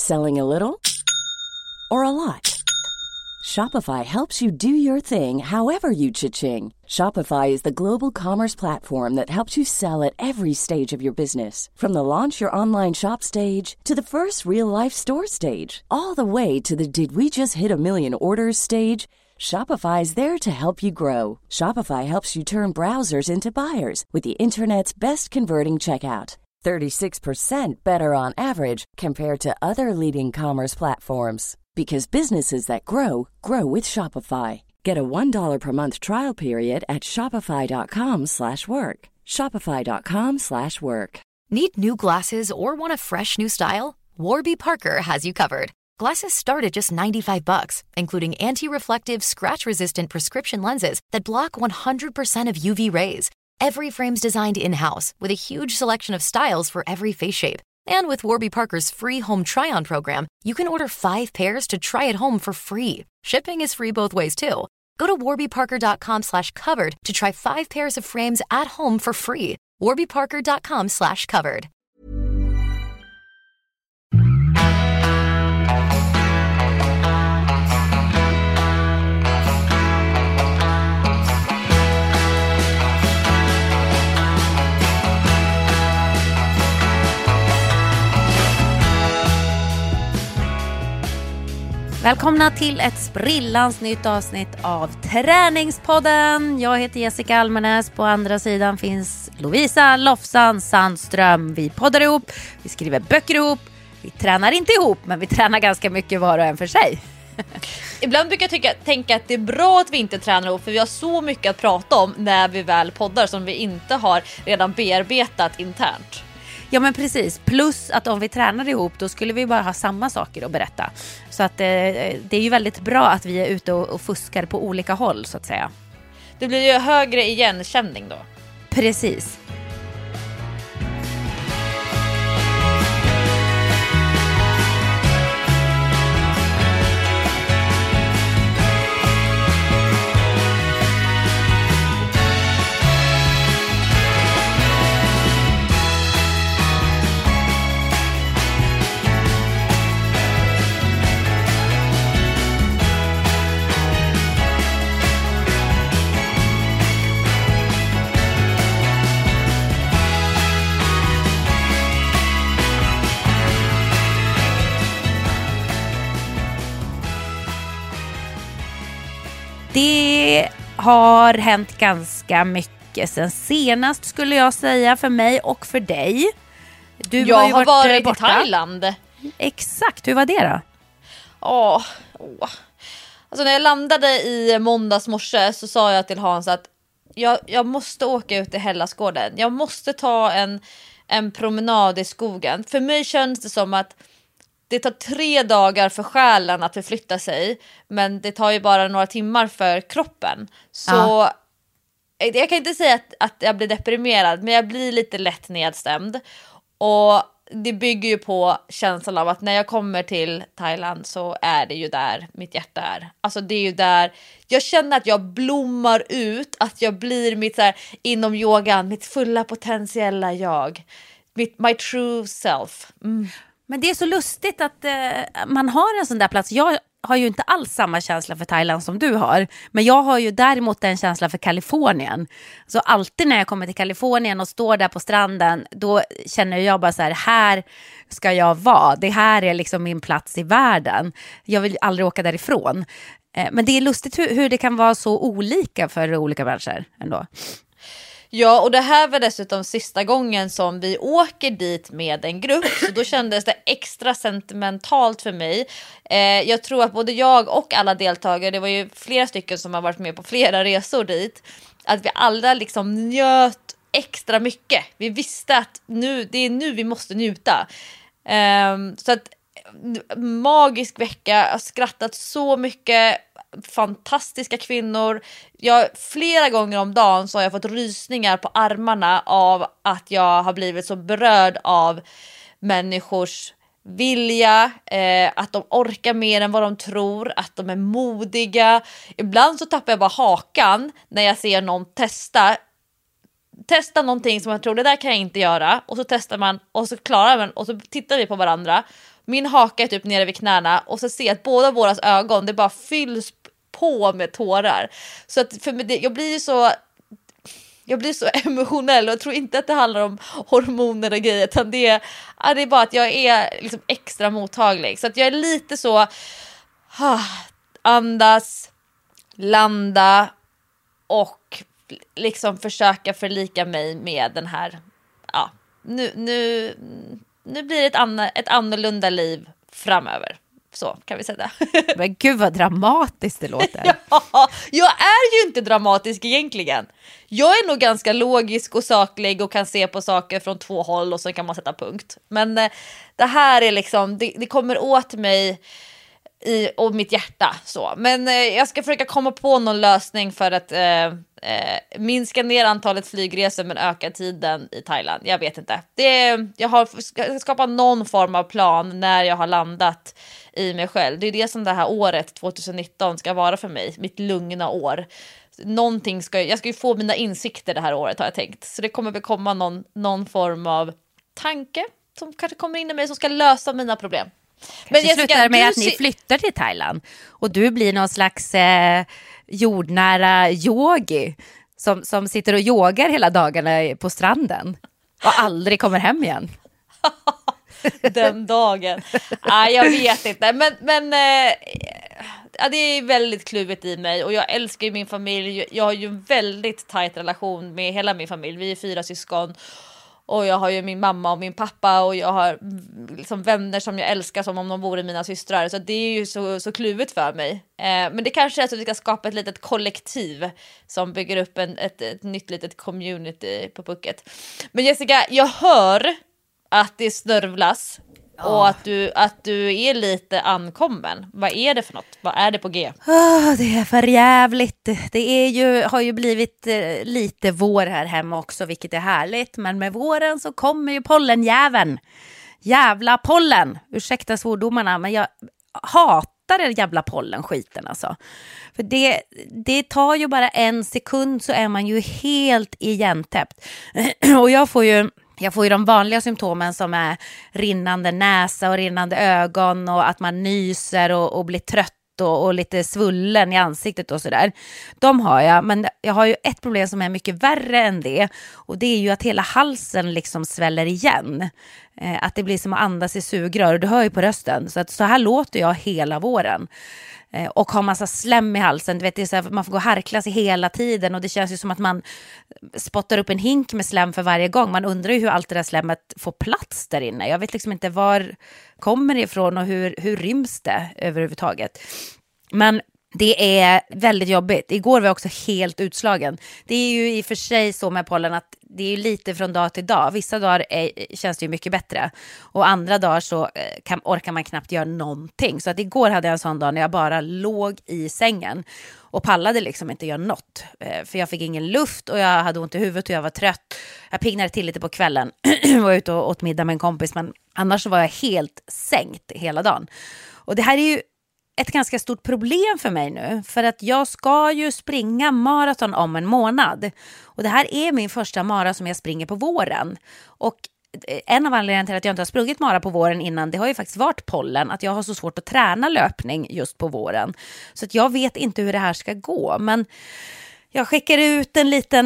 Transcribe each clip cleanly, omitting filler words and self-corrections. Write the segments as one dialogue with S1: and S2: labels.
S1: Selling a little or a lot? Shopify helps you do your thing however you cha-ching. Shopify is the global commerce platform that helps you sell at every stage of your business. From the launch your online shop stage to the first real-life store stage, all the way to the did we just hit a million orders stage. Shopify is there to help you grow. Shopify helps you turn browsers into buyers with the internet's best converting checkout. 36% better on average compared to other leading commerce platforms. Because businesses that grow, grow with Shopify. Get a $1 per month trial period at shopify.com/work. Shopify.com/work.
S2: Need new glasses or want a fresh new style? Warby Parker has you covered. Glasses start at just $95, including anti-reflective, scratch-resistant prescription lenses that block 100% of UV rays. Every frame's designed in-house with a huge selection of styles for every face shape. And with Warby Parker's free home try-on program, you can order 5 pairs to try at home for free. Shipping is free both ways, too. Go to warbyparker.com/covered to try 5 pairs of frames at home for free. warbyparker.com/covered.
S3: Välkomna till ett sprillans nytt avsnitt av Träningspodden. Jag heter Jessica Almenäs. På andra sidan finns Lovisa Lofsan Sandström. Vi poddar ihop, vi skriver böcker ihop. Vi tränar inte ihop, men vi tränar ganska mycket var och en för sig.
S4: Ibland brukar jag tänka att det är bra att vi inte tränar ihop, för vi har så mycket att prata om när vi väl poddar som vi inte har redan bearbetat internt.
S3: Ja, men precis. Plus att om vi tränar ihop, då skulle vi bara ha samma saker att berätta. Så att det är ju väldigt bra att vi är ute och fuskar på olika håll, så att säga.
S4: Det blir ju högre igenkänning då.
S3: Precis. Det har hänt ganska mycket sen senast, skulle jag säga, för mig och för dig.
S4: Jag har varit borta i Thailand.
S3: Exakt, hur var det då?
S4: Alltså när jag landade i måndags morse så sa jag till Hans att jag måste åka ut i Hellasgården. Jag måste ta en promenad i skogen. För mig känns det som att det tar 3 dagar för själen att förflytta sig, men det tar ju bara några timmar för kroppen. Så jag kan inte säga att jag blir deprimerad, men jag blir lite lätt nedstämd. Och det bygger ju på känslan av att när jag kommer till Thailand så är det ju där mitt hjärta är. Alltså det är ju där jag känner att jag blommar ut, att jag blir mitt så här, inom yogan, mitt fulla potentiella jag. My true self.
S3: Men det är så lustigt att man har en sån där plats. Jag har ju inte alls samma känsla för Thailand som du har. Men jag har ju däremot en känsla för Kalifornien. Så alltid när jag kommer till Kalifornien och står där på stranden, då känner jag bara så här ska jag vara. Det här är liksom min plats i världen. Jag vill aldrig åka därifrån. Men det är lustigt hur det kan vara så olika för olika människor ändå.
S4: Ja, och det här var dessutom sista gången som vi åker dit med en grupp. Så då kändes det extra sentimentalt för mig. Jag tror att både jag och alla deltagare, det var ju flera stycken som har varit med på flera resor dit, att vi alla liksom njöt extra mycket. Vi visste att det är nu vi måste njuta. Så att magisk vecka, jag har skrattat så mycket, fantastiska kvinnor. Flera gånger om dagen så har jag fått rysningar på armarna av att jag har blivit så berörd av människors vilja, att de orkar mer än vad de tror, att de är modiga. Ibland så tappar jag bara hakan när jag ser någon testa någonting som jag tror det där kan jag inte göra, och så testar man och så klarar man, och så tittar vi på varandra. min haka är typ nere vid knäna och så ser jag att båda våra ögon, det bara fylls på med tårar. Så att för mig, jag blir så emotionell och jag tror inte att det handlar om hormoner och grejer, utan det är bara att jag är liksom extra mottaglig. Så att jag är lite så andas, landa och liksom försöka förlika mig med den här, nu blir det ett annorlunda liv framöver. Så kan vi säga.
S3: Men gud vad dramatiskt det låter.
S4: Ja, jag är ju inte dramatisk egentligen. Jag är nog ganska logisk och saklig och kan se på saker från två håll och så kan man sätta punkt. Men det här är liksom, det kommer åt mig och mitt hjärta så. Men jag ska försöka komma på någon lösning för att minska ner antalet flygresor men öka tiden i Thailand. Jag vet inte. Jag har skapat någon form av plan när jag har landat i mig själv. Det är det som det här året 2019 ska vara för mig. Mitt lugna år. Jag ska ju få mina insikter det här året har jag tänkt. Så det kommer väl komma någon form av tanke som kanske kommer in i mig som ska lösa mina problem.
S3: Men det slutar med att ni flyttar till Thailand och du blir någon slags jordnära yogi som sitter och yogar hela dagarna på stranden och aldrig kommer hem igen.
S4: Den dagen. Jag vet inte. Men det är väldigt kluvet i mig och jag älskar ju min familj. Jag har ju en väldigt tajt relation med hela min familj. Vi är 4 syskon. Och jag har ju min mamma och min pappa och jag har liksom vänner som jag älskar som om de vore mina systrar. Så det är ju så kluvet för mig. Men det kanske är så att vi ska skapa ett litet kollektiv som bygger upp ett nytt litet community på Phuket. Men Jessica, jag hör att det snörvlas och att du är lite ankommen. Vad är det för något? Vad är det på G?
S3: Det är för jävligt. Har ju blivit lite vår här hemma också, vilket är härligt. Men med våren så kommer ju pollenjäveln. Jävla pollen. Ursäkta svordomarna, men jag hatar den jävla pollenskiten alltså. För det tar ju bara 1 sekund så är man ju helt igentäppt. Och jag får ju de vanliga symptomen som är rinnande näsa och rinnande ögon och att man nyser och blir trött och lite svullen i ansiktet och sådär. De har jag, men jag har ju ett problem som är mycket värre än det och det är ju att hela halsen liksom sväller igen. Att det blir som att andas i sugrör och du hör ju på rösten. Så här låter jag hela våren. Och har massa slem i halsen. Du vet, det är så här, man får gå och harkla sig hela tiden och det känns ju som att man spottar upp en hink med slem för varje gång. Man undrar ju hur allt det där slemmet får plats där inne. Jag vet liksom inte var kommer det ifrån och hur ryms det överhuvudtaget. Men det är väldigt jobbigt. Igår var jag också helt utslagen. Det är ju i och för sig så med pollen att det är ju lite från dag till dag. Vissa dagar känns det ju mycket bättre. Och andra dagar så orkar man knappt göra någonting. Så att igår hade jag en sån dag när jag bara låg i sängen. Och pallade liksom inte göra något. För jag fick ingen luft och jag hade ont i huvudet och jag var trött. Jag pignade till lite på kvällen. Var ute och åt middag med en kompis. Men annars så var jag helt sänkt hela dagen. Och det här är ju ett ganska stort problem för mig nu. För att jag ska ju springa maraton om en månad. Och det här är min första mara som jag springer på våren. Och en av anledningarna till att jag inte har sprungit mara på våren innan, det har ju faktiskt varit pollen. Att jag har så svårt att träna löpning just på våren. Så att jag vet inte hur det här ska gå. Men jag skickade ut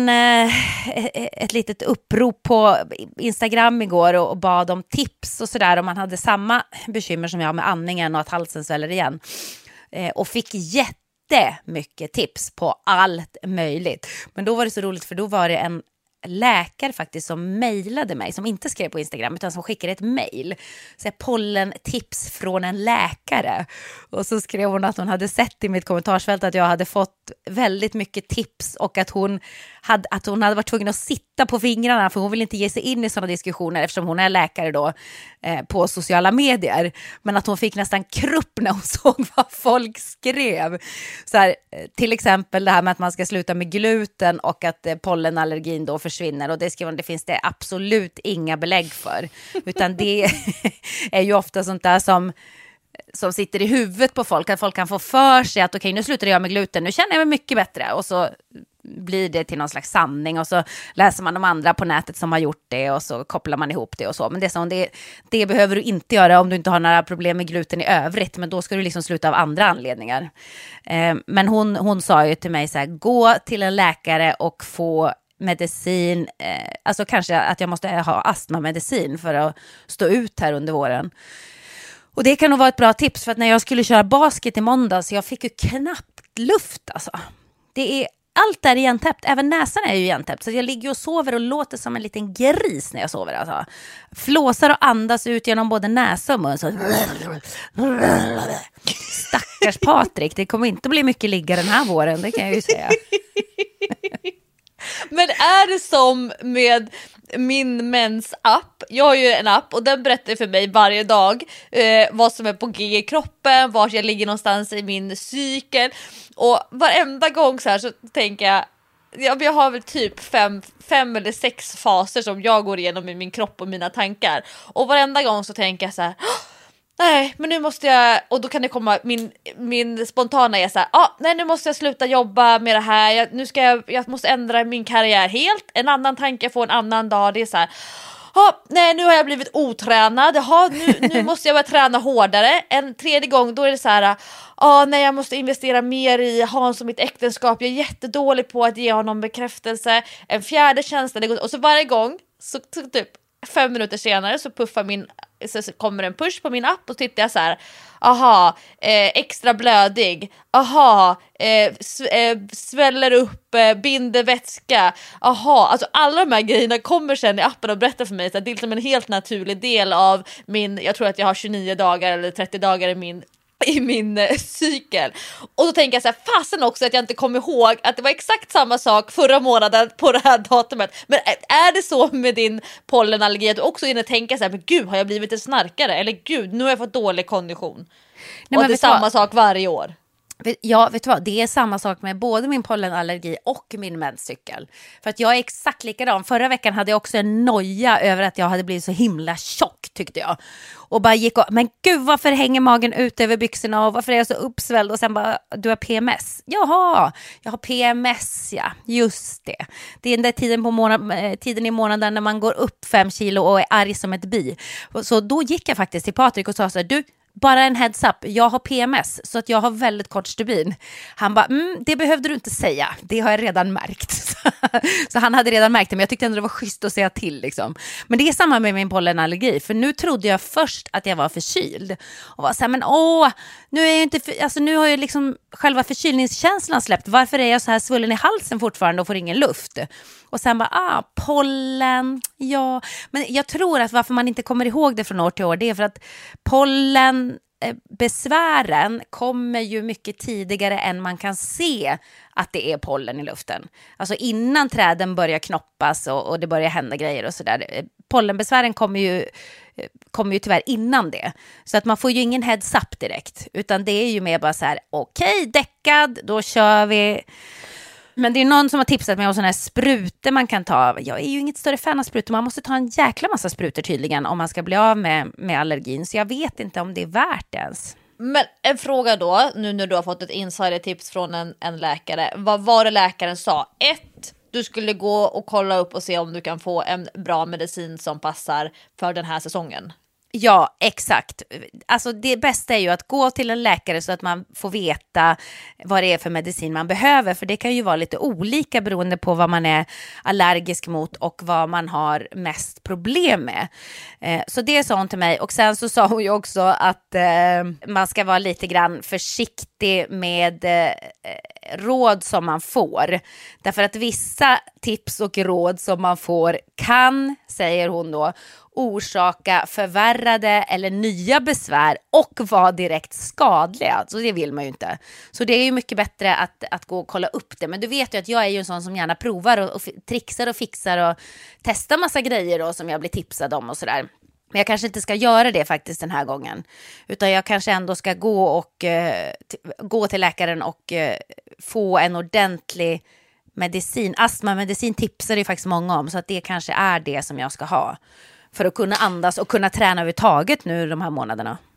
S3: ett litet upprop på Instagram igår och bad om tips och sådär om man hade samma bekymmer som jag med andningen och att halsen sväller igen. Och fick jättemycket tips på allt möjligt. Men då var det så roligt för då var det en läkare faktiskt som mejlade mig, som inte skrev på Instagram utan som skickade ett mejl. Så pollentips från en läkare. Och så skrev hon att hon hade sett i mitt kommentarsfält att jag hade fått väldigt mycket tips och att hon hade varit tvungen att sitta på fingrarna för hon vill inte ge sig in i sådana diskussioner eftersom hon är läkare då på sociala medier. Men att hon fick nästan krupp när hon såg vad folk skrev. Så här, till exempel det här med att man ska sluta med gluten och att pollenallergin då försvinner. Och det skrev hon, det finns det absolut inga belägg för. Utan det är ju ofta sånt där som sitter i huvudet på folk. Att folk kan få för sig att okej, nu slutar jag med gluten. Nu känner jag mig mycket bättre. Och så blir det till någon slags sanning och så läser man de andra på nätet som har gjort det och så kopplar man ihop det och så. Men det behöver du inte göra om du inte har några problem med gluten i övrigt, men då ska du liksom sluta av andra anledningar. Men hon sa ju till mig så här, gå till en läkare och få medicin, alltså kanske att jag måste ha astmamedicin för att stå ut här under våren. Och det kan nog vara ett bra tips, för att när jag skulle köra basket i måndags, jag fick ju knappt luft alltså. Allt är igentäppt, även näsan är ju igentäppt. Så jag ligger och sover och låter som en liten gris när jag sover alltså. Flåsar och andas ut genom både näsa och mun. Så... Stackars Patrik, det kommer inte bli mycket ligga den här våren, det kan jag ju säga.
S4: Men är det som med min mens app? Jag har ju en app och den berättar för mig varje dag vad som är på G i kroppen, var jag ligger någonstans i min cykel. Och varenda gång så här så tänker jag har väl typ fem eller 6 faser som jag går igenom i min kropp och mina tankar. Och varenda gång så tänker jag så här... Nej, men nu måste jag, och då kan det komma min spontana är så här, nej, nu måste jag sluta jobba med det här. Jag måste ändra min karriär helt. En annan tanke får en annan dag. Det är så här, nej, nu har jag blivit otränad. Nu måste jag börja träna hårdare. En tredje gång då är det så här, nej, jag måste investera mer i Hans och mitt äktenskap. Jag är jättedålig på att ge honom bekräftelse. En fjärde känsla, och så varje gång så typ 5 minuter senare så så kommer en push på min app och tittar jag så här, extra blödig, sväller upp, binder vätska, alltså alla de här grejerna kommer sen i appen och berättar för mig så att det är liksom en helt naturlig del av jag tror att jag har 29 dagar eller 30 dagar i min cykel. Och då tänker jag så här, fasen också att jag inte kommer ihåg att det var exakt samma sak förra månaden på det här datumet. Men är det så med din pollenallergi att du också inne tänker så här, men gud, har jag blivit en snarkare? Eller gud, nu har jag fått dålig kondition. Nej, och det är samma sak varje år.
S3: Ja, vet du vad? Det är samma sak med både min pollenallergi och min menscykel. För att jag är exakt likadan. Förra veckan hade jag också en noja över att jag hade blivit så himla tjock, tyckte jag. Och bara gick och, men gud, varför hänger magen ut över byxorna och varför är jag så uppsvälld? Och sen bara, du har PMS. Jaha, jag har PMS, ja. Just det. Det är den där tiden i månaden när man går upp 5 kilo och är arg som ett bi. Så då gick jag faktiskt till Patrik och sa så här, du, bara en heads up, jag har PMS så att jag har väldigt kort stubin. Han bara, det behövde du inte säga, det har jag redan märkt. Så han hade redan märkt det, men jag tyckte ändå det var schysst att säga till liksom. Men det är samma med min pollenallergi, för nu trodde jag först att jag var förkyld och var så här, men nu är jag inte nu har ju liksom själva förkylningskänslan släppt. Varför är jag så här svullen i halsen fortfarande och får ingen luft? Och sen bara, pollen, ja. Men jag tror att varför man inte kommer ihåg det från år till år, det är för att pollenbesvären kommer ju mycket tidigare än man kan se att det är pollen i luften. Alltså innan träden börjar knoppas och det börjar hända grejer och sådär. Pollenbesvären kommer ju tyvärr innan det. Så att man får ju ingen heads up direkt. Utan det är ju mer bara så här, okej, däckad, då kör vi. Men det är någon som har tipsat mig om sådana här sprutor man kan ta. Jag är ju inget större fan av sprutor. Man måste ta en jäkla massa sprutor tydligen om man ska bli av med allergin. Så jag vet inte om det är värt det ens.
S4: Men en fråga då, nu när du har fått ett insidertips från en läkare. Vad var det läkaren sa? 1, du skulle gå och kolla upp och se om du kan få en bra medicin som passar för den här säsongen.
S3: Ja, exakt. Alltså det bästa är ju att gå till en läkare så att man får veta vad det är för medicin man behöver. För det kan ju vara lite olika beroende på vad man är allergisk mot och vad man har mest problem med. Så det sa hon till mig. Och sen så sa hon ju också att man ska vara lite grann försiktig med råd som man får. Därför att vissa tips och råd som man får kan, säger hon då, orsaka förvärrade eller nya besvär och vara direkt skadliga. Så det vill man ju inte. Så det är ju mycket bättre att gå och kolla upp det. Men du vet ju att jag är ju en sån som gärna provar och trixar och fixar och testar massa grejer då, som jag blir tipsad om och sådär. Men jag kanske inte ska göra det faktiskt den här gången. Utan jag kanske ändå ska gå till läkaren och få en ordentlig medicin. Astmamedicin tipsar ju faktiskt många om. Så att det kanske är det som jag ska ha. För att kunna andas och kunna träna överhuvudtaget nu de här månaderna.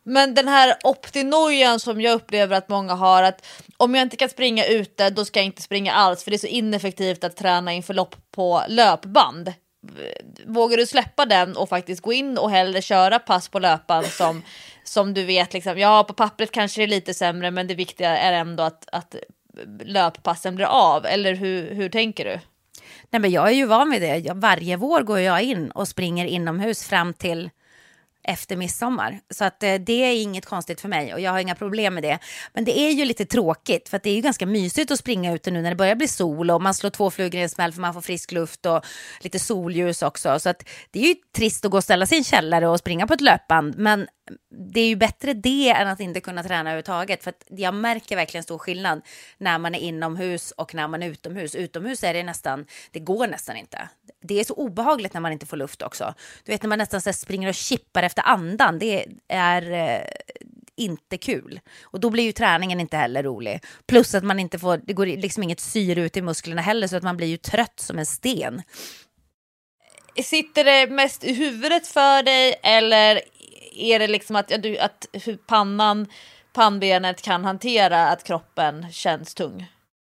S4: Men den här optinojan som jag upplever att många har, att om jag inte kan springa ute, då ska jag inte springa alls, för det är så ineffektivt att träna inför lopp på löpband. Vågar du släppa den och faktiskt gå in och hellre köra pass på löpband som du vet liksom, ja på pappret kanske det är lite sämre, men det viktiga är ändå att löppassen blir av, eller hur tänker du?
S3: Nej, men jag är ju van vid det. Varje vår går jag in och springer inomhus fram till efter midsommar. Så att det är inget konstigt för mig och jag har inga problem med det. Men det är ju lite tråkigt för att det är ju ganska mysigt att springa ute nu när det börjar bli sol och man slår 2 flugor i en smäll för man får frisk luft och lite solljus också. Så att det är ju trist att gå och ställa sin källare och springa på ett löpband, men det är ju bättre det än att inte kunna träna överhuvudtaget, för att jag märker verkligen stor skillnad när man är inomhus och när man är utomhus. Utomhus är det går nästan inte. Det är så obehagligt när man inte får luft också. Du vet när man nästan så springer och chippar efter andan, det är inte kul. Och då blir ju träningen inte heller rolig. Plus att man inte får, det går liksom inget syre ut i musklerna heller, så att man blir ju trött som en sten.
S4: Sitter det mest i huvudet för dig, eller är det liksom att hur pannbenet kan hantera att kroppen känns tung?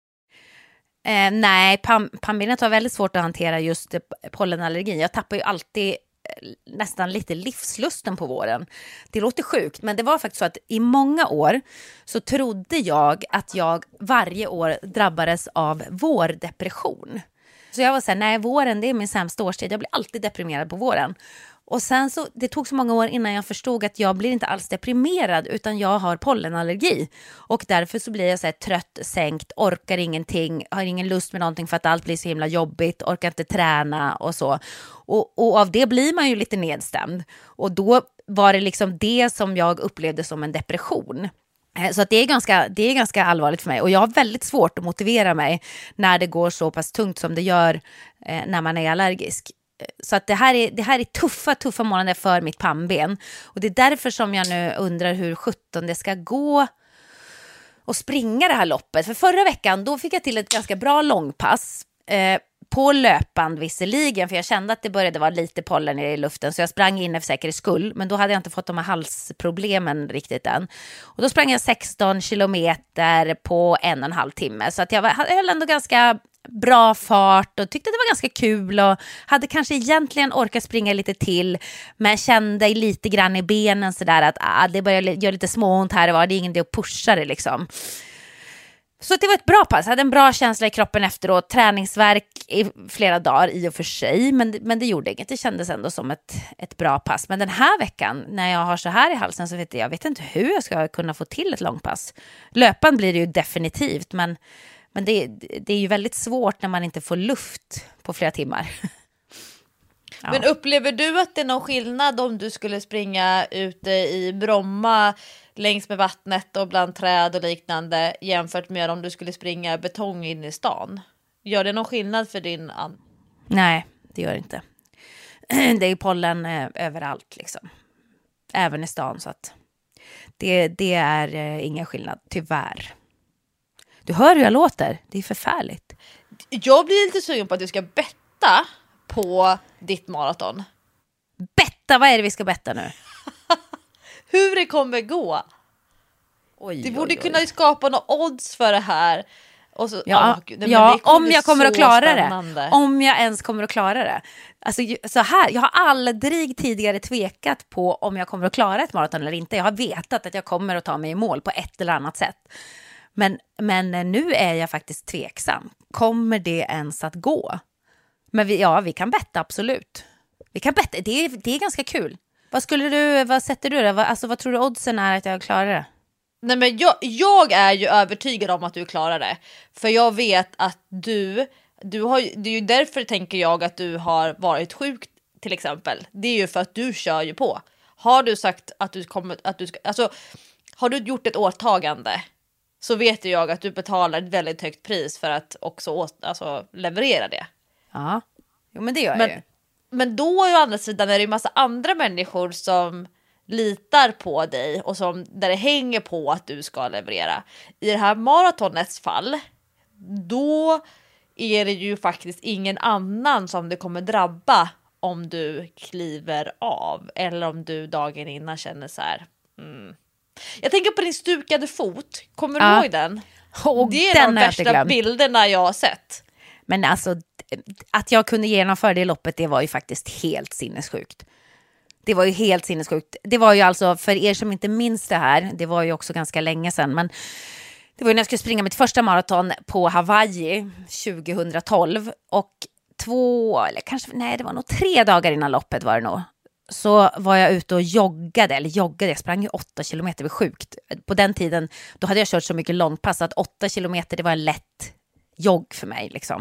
S3: Nej, pannbenet har väldigt svårt att hantera just pollenallergin. Jag tappar ju alltid nästan lite livslusten på våren. Det låter sjukt, men det var faktiskt så att i många år så trodde jag att jag varje år drabbades av vårdepression. Så jag var så här, nej, våren det är min sämsta årstid. Jag blir alltid deprimerad på våren. Och sen så, det tog så många år innan jag förstod att jag blir inte alls deprimerad, utan jag har pollenallergi. Och därför så blir jag så här trött, sänkt, orkar ingenting, har ingen lust med någonting för att allt blir så himla jobbigt, orkar inte träna och så. Och av det blir man ju lite nedstämd. Och då var det liksom det som jag upplevde som en depression. Så att det är ganska allvarligt för mig. Och jag har väldigt svårt att motivera mig när det går så pass tungt som det gör när man är allergisk. Så att det här är tuffa månader för mitt pannben. Och det är därför som jag nu undrar hur 17 det ska gå och springa det här loppet. För förra veckan då fick jag till ett ganska bra långpass. På löpband visserligen, för jag kände att det började vara lite pollen i luften, så jag sprang in för säkerhets skull, men då hade jag inte fått de här halsproblemen riktigt än. Och då sprang jag 16 kilometer på 1,5 timme, så att jag höll ändå ganska bra fart och tyckte det var ganska kul och hade kanske egentligen orkat springa lite till, men kände lite grann i benen sådär att det började göra lite småont här och var, det är ingen idé att pusha det liksom. Så det var ett bra pass. Jag hade en bra känsla i kroppen efteråt. Träningsvärk i flera dagar i och för sig. Men det gjorde inget. Det kändes ändå som ett bra pass. Men den här veckan, när jag har så här i halsen, så vet jag vet inte hur jag ska kunna få till ett långpass. Löpan blir det ju definitivt. Men det är ju väldigt svårt när man inte får luft på flera timmar. Ja.
S4: Men upplever du att det är någon skillnad om du skulle springa ute i Bromma längs med vattnet och bland träd och liknande jämfört med om du skulle springa betong in i stan? Gör det någon skillnad för din
S3: Nej, det gör det inte. Det är pollen överallt liksom. Även i stan, så att det är ingen skillnad, tyvärr. Du hör hur jag låter. Det är förfärligt.
S4: Jag blir lite sugen på att du ska betta på ditt maraton.
S3: Betta? Vad är det vi ska betta nu?
S4: Hur det kommer gå. Det borde kunna skapa några odds för det här. Och så,
S3: om jag kommer att klara det. Om jag ens kommer att klara det. Alltså, så här, jag har aldrig tidigare tvekat på om jag kommer att klara ett maraton eller inte. Jag har vetat att jag kommer att ta mig i mål på ett eller annat sätt. Men nu är jag faktiskt tveksam. Kommer det ens att gå? Men vi kan betta, absolut. Vi kan betta, det är ganska kul. Vad sätter du då? Vad tror du oddsen är att jag klarar det?
S4: Nej, men jag är ju övertygad om att du klarar det. För jag vet att du har, det är ju därför tänker jag att du har varit sjuk till exempel. Det är ju för att du kör ju på. Har du sagt att du kommer, alltså har du gjort ett åtagande, så vet jag att du betalar ett väldigt högt pris för att också leverera det.
S3: Ja, jo, men det gör jag ju.
S4: Men då å andra sidan är det ju massa andra människor som litar på dig och där det hänger på att du ska leverera. I det här maratonets fall, då är det ju faktiskt ingen annan som det kommer drabba om du kliver av, eller om du dagen innan känner så här, Jag tänker på din stukade fot. Kommer du ihåg den? Det är de värsta bilderna jag har sett.
S3: Men alltså, att jag kunde genomföra det loppet, det var ju faktiskt helt sinnessjukt. Det var ju helt sinnessjukt. Det var ju alltså, för er som inte minns det här, det var ju också ganska länge sedan, men det var ju när jag skulle springa mitt första maraton på Hawaii 2012 och det var nog 3 dagar innan loppet var det nog. Så var jag ute och joggade, jag sprang ju 8 kilometer, det var sjukt. På den tiden, då hade jag kört så mycket långpass att 8 kilometer, det var en lätt jogg för mig liksom.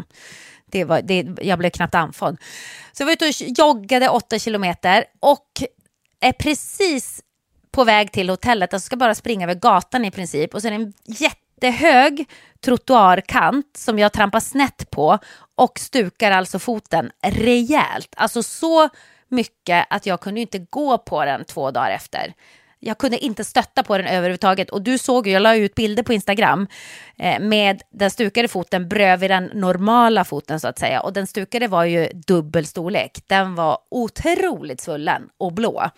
S3: Jag blev knappt andfådd. Så jag var ute och joggade 8 kilometer och är precis på väg till hotellet. Jag ska bara springa över gatan i princip. Och sen en jättehög trottoarkant som jag trampar snett på och stukar alltså foten rejält. Alltså så mycket att jag kunde inte gå på den 2 dagar efter. Jag kunde inte stötta på den överhuvudtaget. Och du såg ju, jag la ut bilder på Instagram med den stukade foten bredvid den normala foten så att säga. Och den stukade var ju dubbel storlek. Den var otroligt svullen och blå.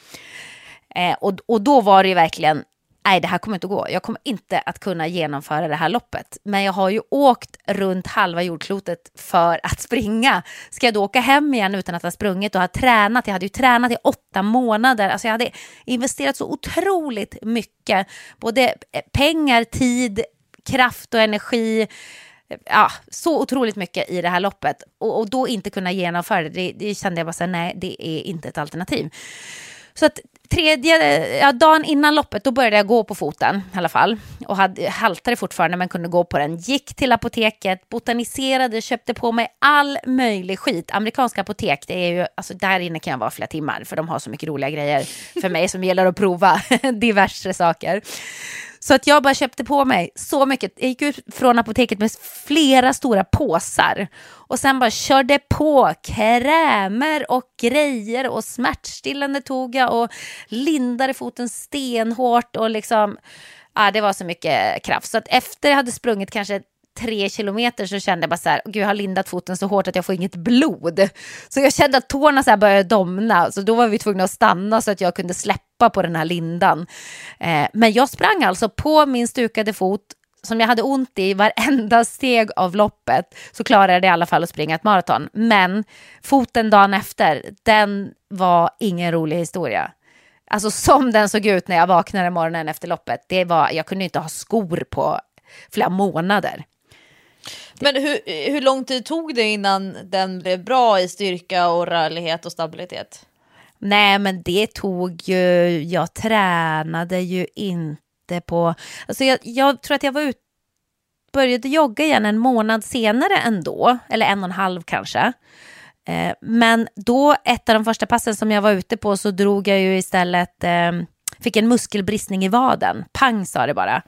S3: Och då var det ju verkligen, nej det här kommer inte att gå. Jag kommer inte att kunna genomföra det här loppet. Men jag har ju åkt runt halva jordklotet för att springa. Ska jag då åka hem igen utan att ha sprungit och ha tränat? Jag hade ju tränat i 8 månader. Alltså jag hade investerat så otroligt mycket. Både pengar, tid, kraft och energi. Ja, så otroligt mycket i det här loppet. Och då inte kunna genomföra det kände jag bara så här, nej det är inte ett alternativ. Så att dagen innan loppet då började jag gå på foten i alla fall. Och haltade fortfarande men kunde gå på den. Gick till apoteket, botaniserade, köpte på mig all möjlig skit. Amerikanska apotek, det är ju, alltså där inne kan jag vara flera timmar. För de har så mycket roliga grejer för mig som gäller att prova diverse saker. Så att jag bara köpte på mig så mycket. Jag gick ut från apoteket med flera stora påsar. Och sen bara körde på krämer och grejer. Och smärtstillande tog jag. Och lindade foten stenhårt. Och liksom, det var så mycket kraft. Så att efter jag hade sprungit kanske 3 kilometer så kände jag bara så här, gud jag har lindat foten så hårt att jag får inget blod. Så jag kände att tårna så här började domna. Så då var vi tvungna att stanna så att jag kunde släppa på den här lindan. Men jag sprang alltså på min stukade fot som jag hade ont i varenda steg av loppet. Så klarade jag i alla fall att springa ett maraton. Men foten dagen efter, den var ingen rolig historia. Alltså som den såg ut när jag vaknade morgonen efter loppet. Jag kunde inte ha skor på flera månader.
S4: Men hur lång tid tog det innan den blev bra i styrka och rörlighet och stabilitet?
S3: Nej, men det tog ju... Jag tränade ju inte på... Alltså jag tror att jag började jogga igen en månad senare ändå. Eller 1,5 kanske. Men då, ett av de första passen som jag var ute på så drog jag ju istället... fick en muskelbristning i vaden. Pang sa det bara.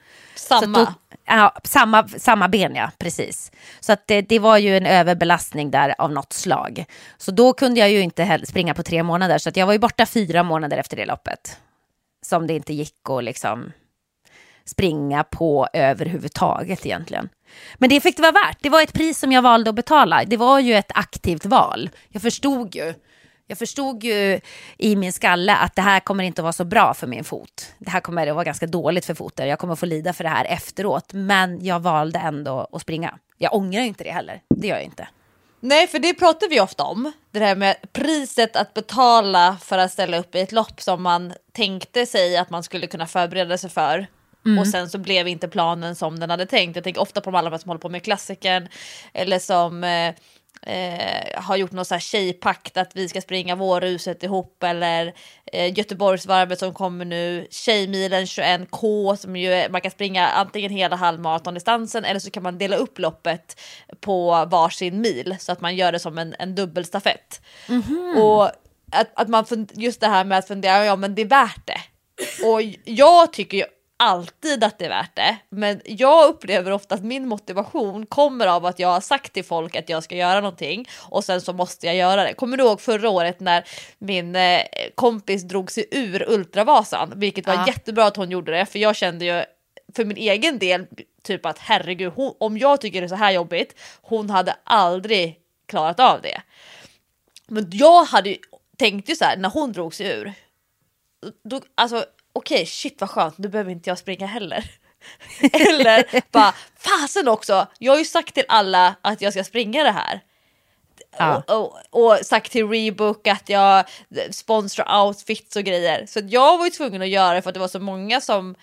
S3: Samma ben, ja, precis. Så att det var ju en överbelastning där av något slag. Så då kunde jag ju inte springa på 3 månader. Så att jag var ju borta 4 månader efter det loppet. Som det inte gick att liksom springa på överhuvudtaget egentligen. Men det fick det vara värt. Det var ett pris som jag valde att betala. Det var ju ett aktivt val. Jag förstod ju i min skalle att det här kommer inte att vara så bra för min fot. Det här kommer att vara ganska dåligt för foten. Jag kommer att få lida för det här efteråt. Men jag valde ändå att springa. Jag ångrar ju inte det heller. Det gör jag inte.
S4: Nej, för det pratar vi ofta om. Det här med priset att betala för att ställa upp i ett lopp som man tänkte sig att man skulle kunna förbereda sig för. Och sen så blev inte planen som den hade tänkt. Jag tänker ofta på de alla som håller på med klassikern. Eller som... har gjort något så här tjejpakt att vi ska springa Vårhuset ihop, eller Göteborgsvarvet som kommer nu, Tjejmilen 21K som ju man kan springa antingen hela halvmaratondistansen eller så kan man dela upp loppet på varsin mil så att man gör det som en dubbelstafett. Och att man just det här med att fundera, ja men det är värt det. Och jag tycker ju alltid att det är värt det, men jag upplever ofta att min motivation kommer av att jag har sagt till folk att jag ska göra någonting och sen så måste jag göra det. Kommer du ihåg förra året när min kompis drog sig ur Ultravasan, vilket var jättebra att hon gjorde det, för jag kände ju för min egen del typ att herregud, om jag tycker det är så här jobbigt, hon hade aldrig klarat av det. Men jag hade tänkte ju så här, när hon drog sig ur då, alltså okej, shit vad skönt, nu behöver inte jag springa heller. Eller bara, fasen också, jag har ju sagt till alla att jag ska springa det här. Ja. Och sagt till Reebok att jag sponsrar outfits och grejer. Så jag var ju tvungen att göra det för att det var så många som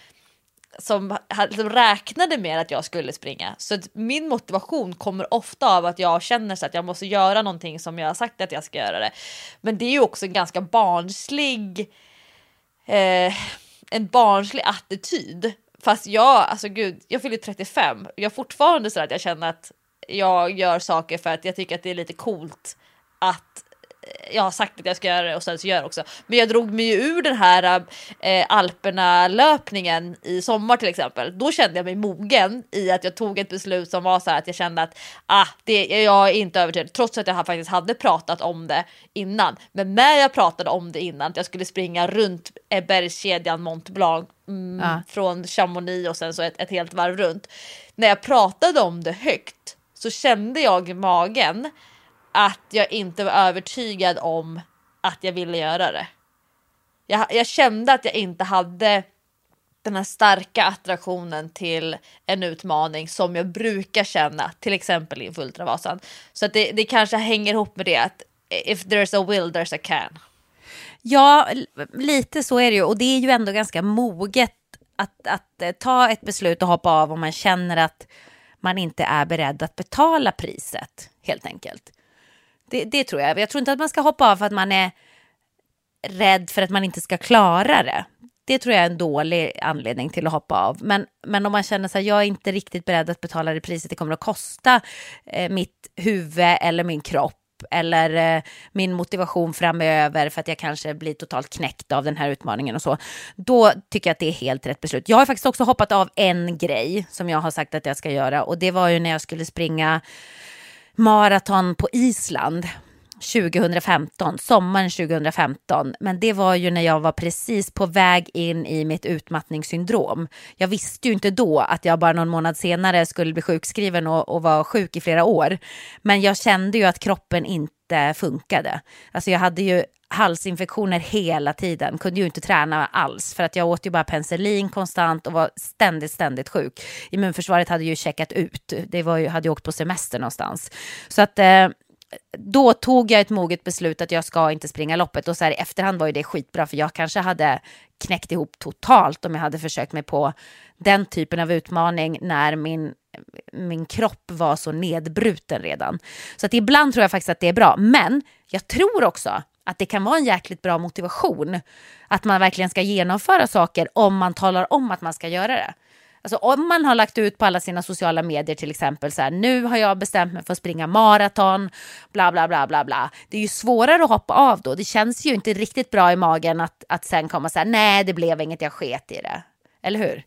S4: räknade med att jag skulle springa. Så att min motivation kommer ofta av att jag känner så att jag måste göra någonting som jag har sagt att jag ska göra det. Men det är ju också en ganska barnslig attityd. Fast jag fyller 35. Jag är fortfarande så att jag känner att jag gör saker för att jag tycker att det är lite coolt att jag har sagt att jag ska göra det och sen så gör jag också. Men jag drog mig ju ur den här Alperna-löpningen i sommar till exempel. Då kände jag mig mogen i att jag tog ett beslut som var så här att jag kände att jag är inte övertygad. Trots att jag faktiskt hade pratat om det innan. Men när jag pratade om det innan, att jag skulle springa runt bergskedjan Mont Blanc från Chamonix och sen så ett helt varv runt. När jag pratade om det högt så kände jag i magen att jag inte var övertygad om att jag ville göra det. Jag kände att jag inte hade den här starka attraktionen till en utmaning som jag brukar känna, till exempel inför Ultravasan. Så att det kanske hänger ihop med det att if there's a will, there's a can.
S3: Ja, lite så är det ju. Och det är ju ändå ganska moget att ta ett beslut och hoppa av om man känner att man inte är beredd att betala priset, helt enkelt. Det tror jag. Jag tror inte att man ska hoppa av för att man är rädd för att man inte ska klara det. Det tror jag är en dålig anledning till att hoppa av. Men om man känner sig jag är inte riktigt beredd att betala det priset det kommer att kosta mitt huvud eller min kropp eller min motivation framöver för att jag kanske blir totalt knäckt av den här utmaningen och så. Då tycker jag att det är helt rätt beslut. Jag har faktiskt också hoppat av en grej som jag har sagt att jag ska göra och det var ju när jag skulle springa maraton på Island 2015, sommaren 2015. Men det var ju när jag var precis på väg in i mitt utmattningssyndrom. Jag visste ju inte då att jag bara någon månad senare skulle bli sjukskriven och vara sjuk i flera år. Men jag kände ju att kroppen inte funkade. Alltså jag hade ju halsinfektioner hela tiden, kunde ju inte träna alls för att jag åt ju bara penicillin konstant och var ständigt sjuk. Immunförsvaret hade ju checkat ut. Hade ju åkt på semester någonstans. Så att då tog jag ett moget beslut att jag ska inte springa loppet och så här i efterhand var ju det skitbra för jag kanske hade knäckt ihop totalt om jag hade försökt mig på den typen av utmaning när min kropp var så nedbruten redan. Så att ibland tror jag faktiskt att det är bra, men jag tror också att det kan vara en jäkligt bra motivation att man verkligen ska genomföra saker om man talar om att man ska göra det. Alltså om man har lagt ut på alla sina sociala medier till exempel så här, nu har jag bestämt mig för att springa maraton, bla bla bla bla bla. Det är ju svårare att hoppa av då. Det känns ju inte riktigt bra i magen att sen komma så här, nej det blev inget, jag sket i det. Eller hur?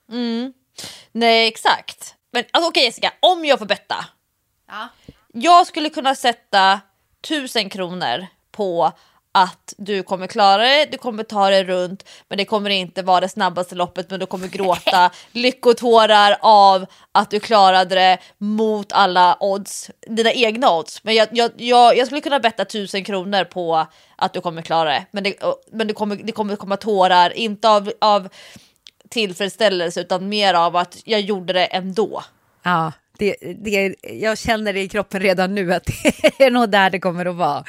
S4: Nej, exakt. Men alltså, okej Jessica, om jag får betta.
S3: Ja.
S4: Jag skulle kunna sätta 1000 kronor på att du kommer klara det, du kommer ta det runt, men det kommer inte vara det snabbaste loppet, men du kommer gråta lyckotårar av att du klarade det mot alla odds, dina egna odds. Men jag skulle kunna betta 1000 kronor på att du kommer klara det, men det kommer komma tårar, inte av tillfredsställelse utan mer av att jag gjorde det ändå.
S3: Ja. Jag känner det i kroppen redan nu att det är nog där det kommer att vara.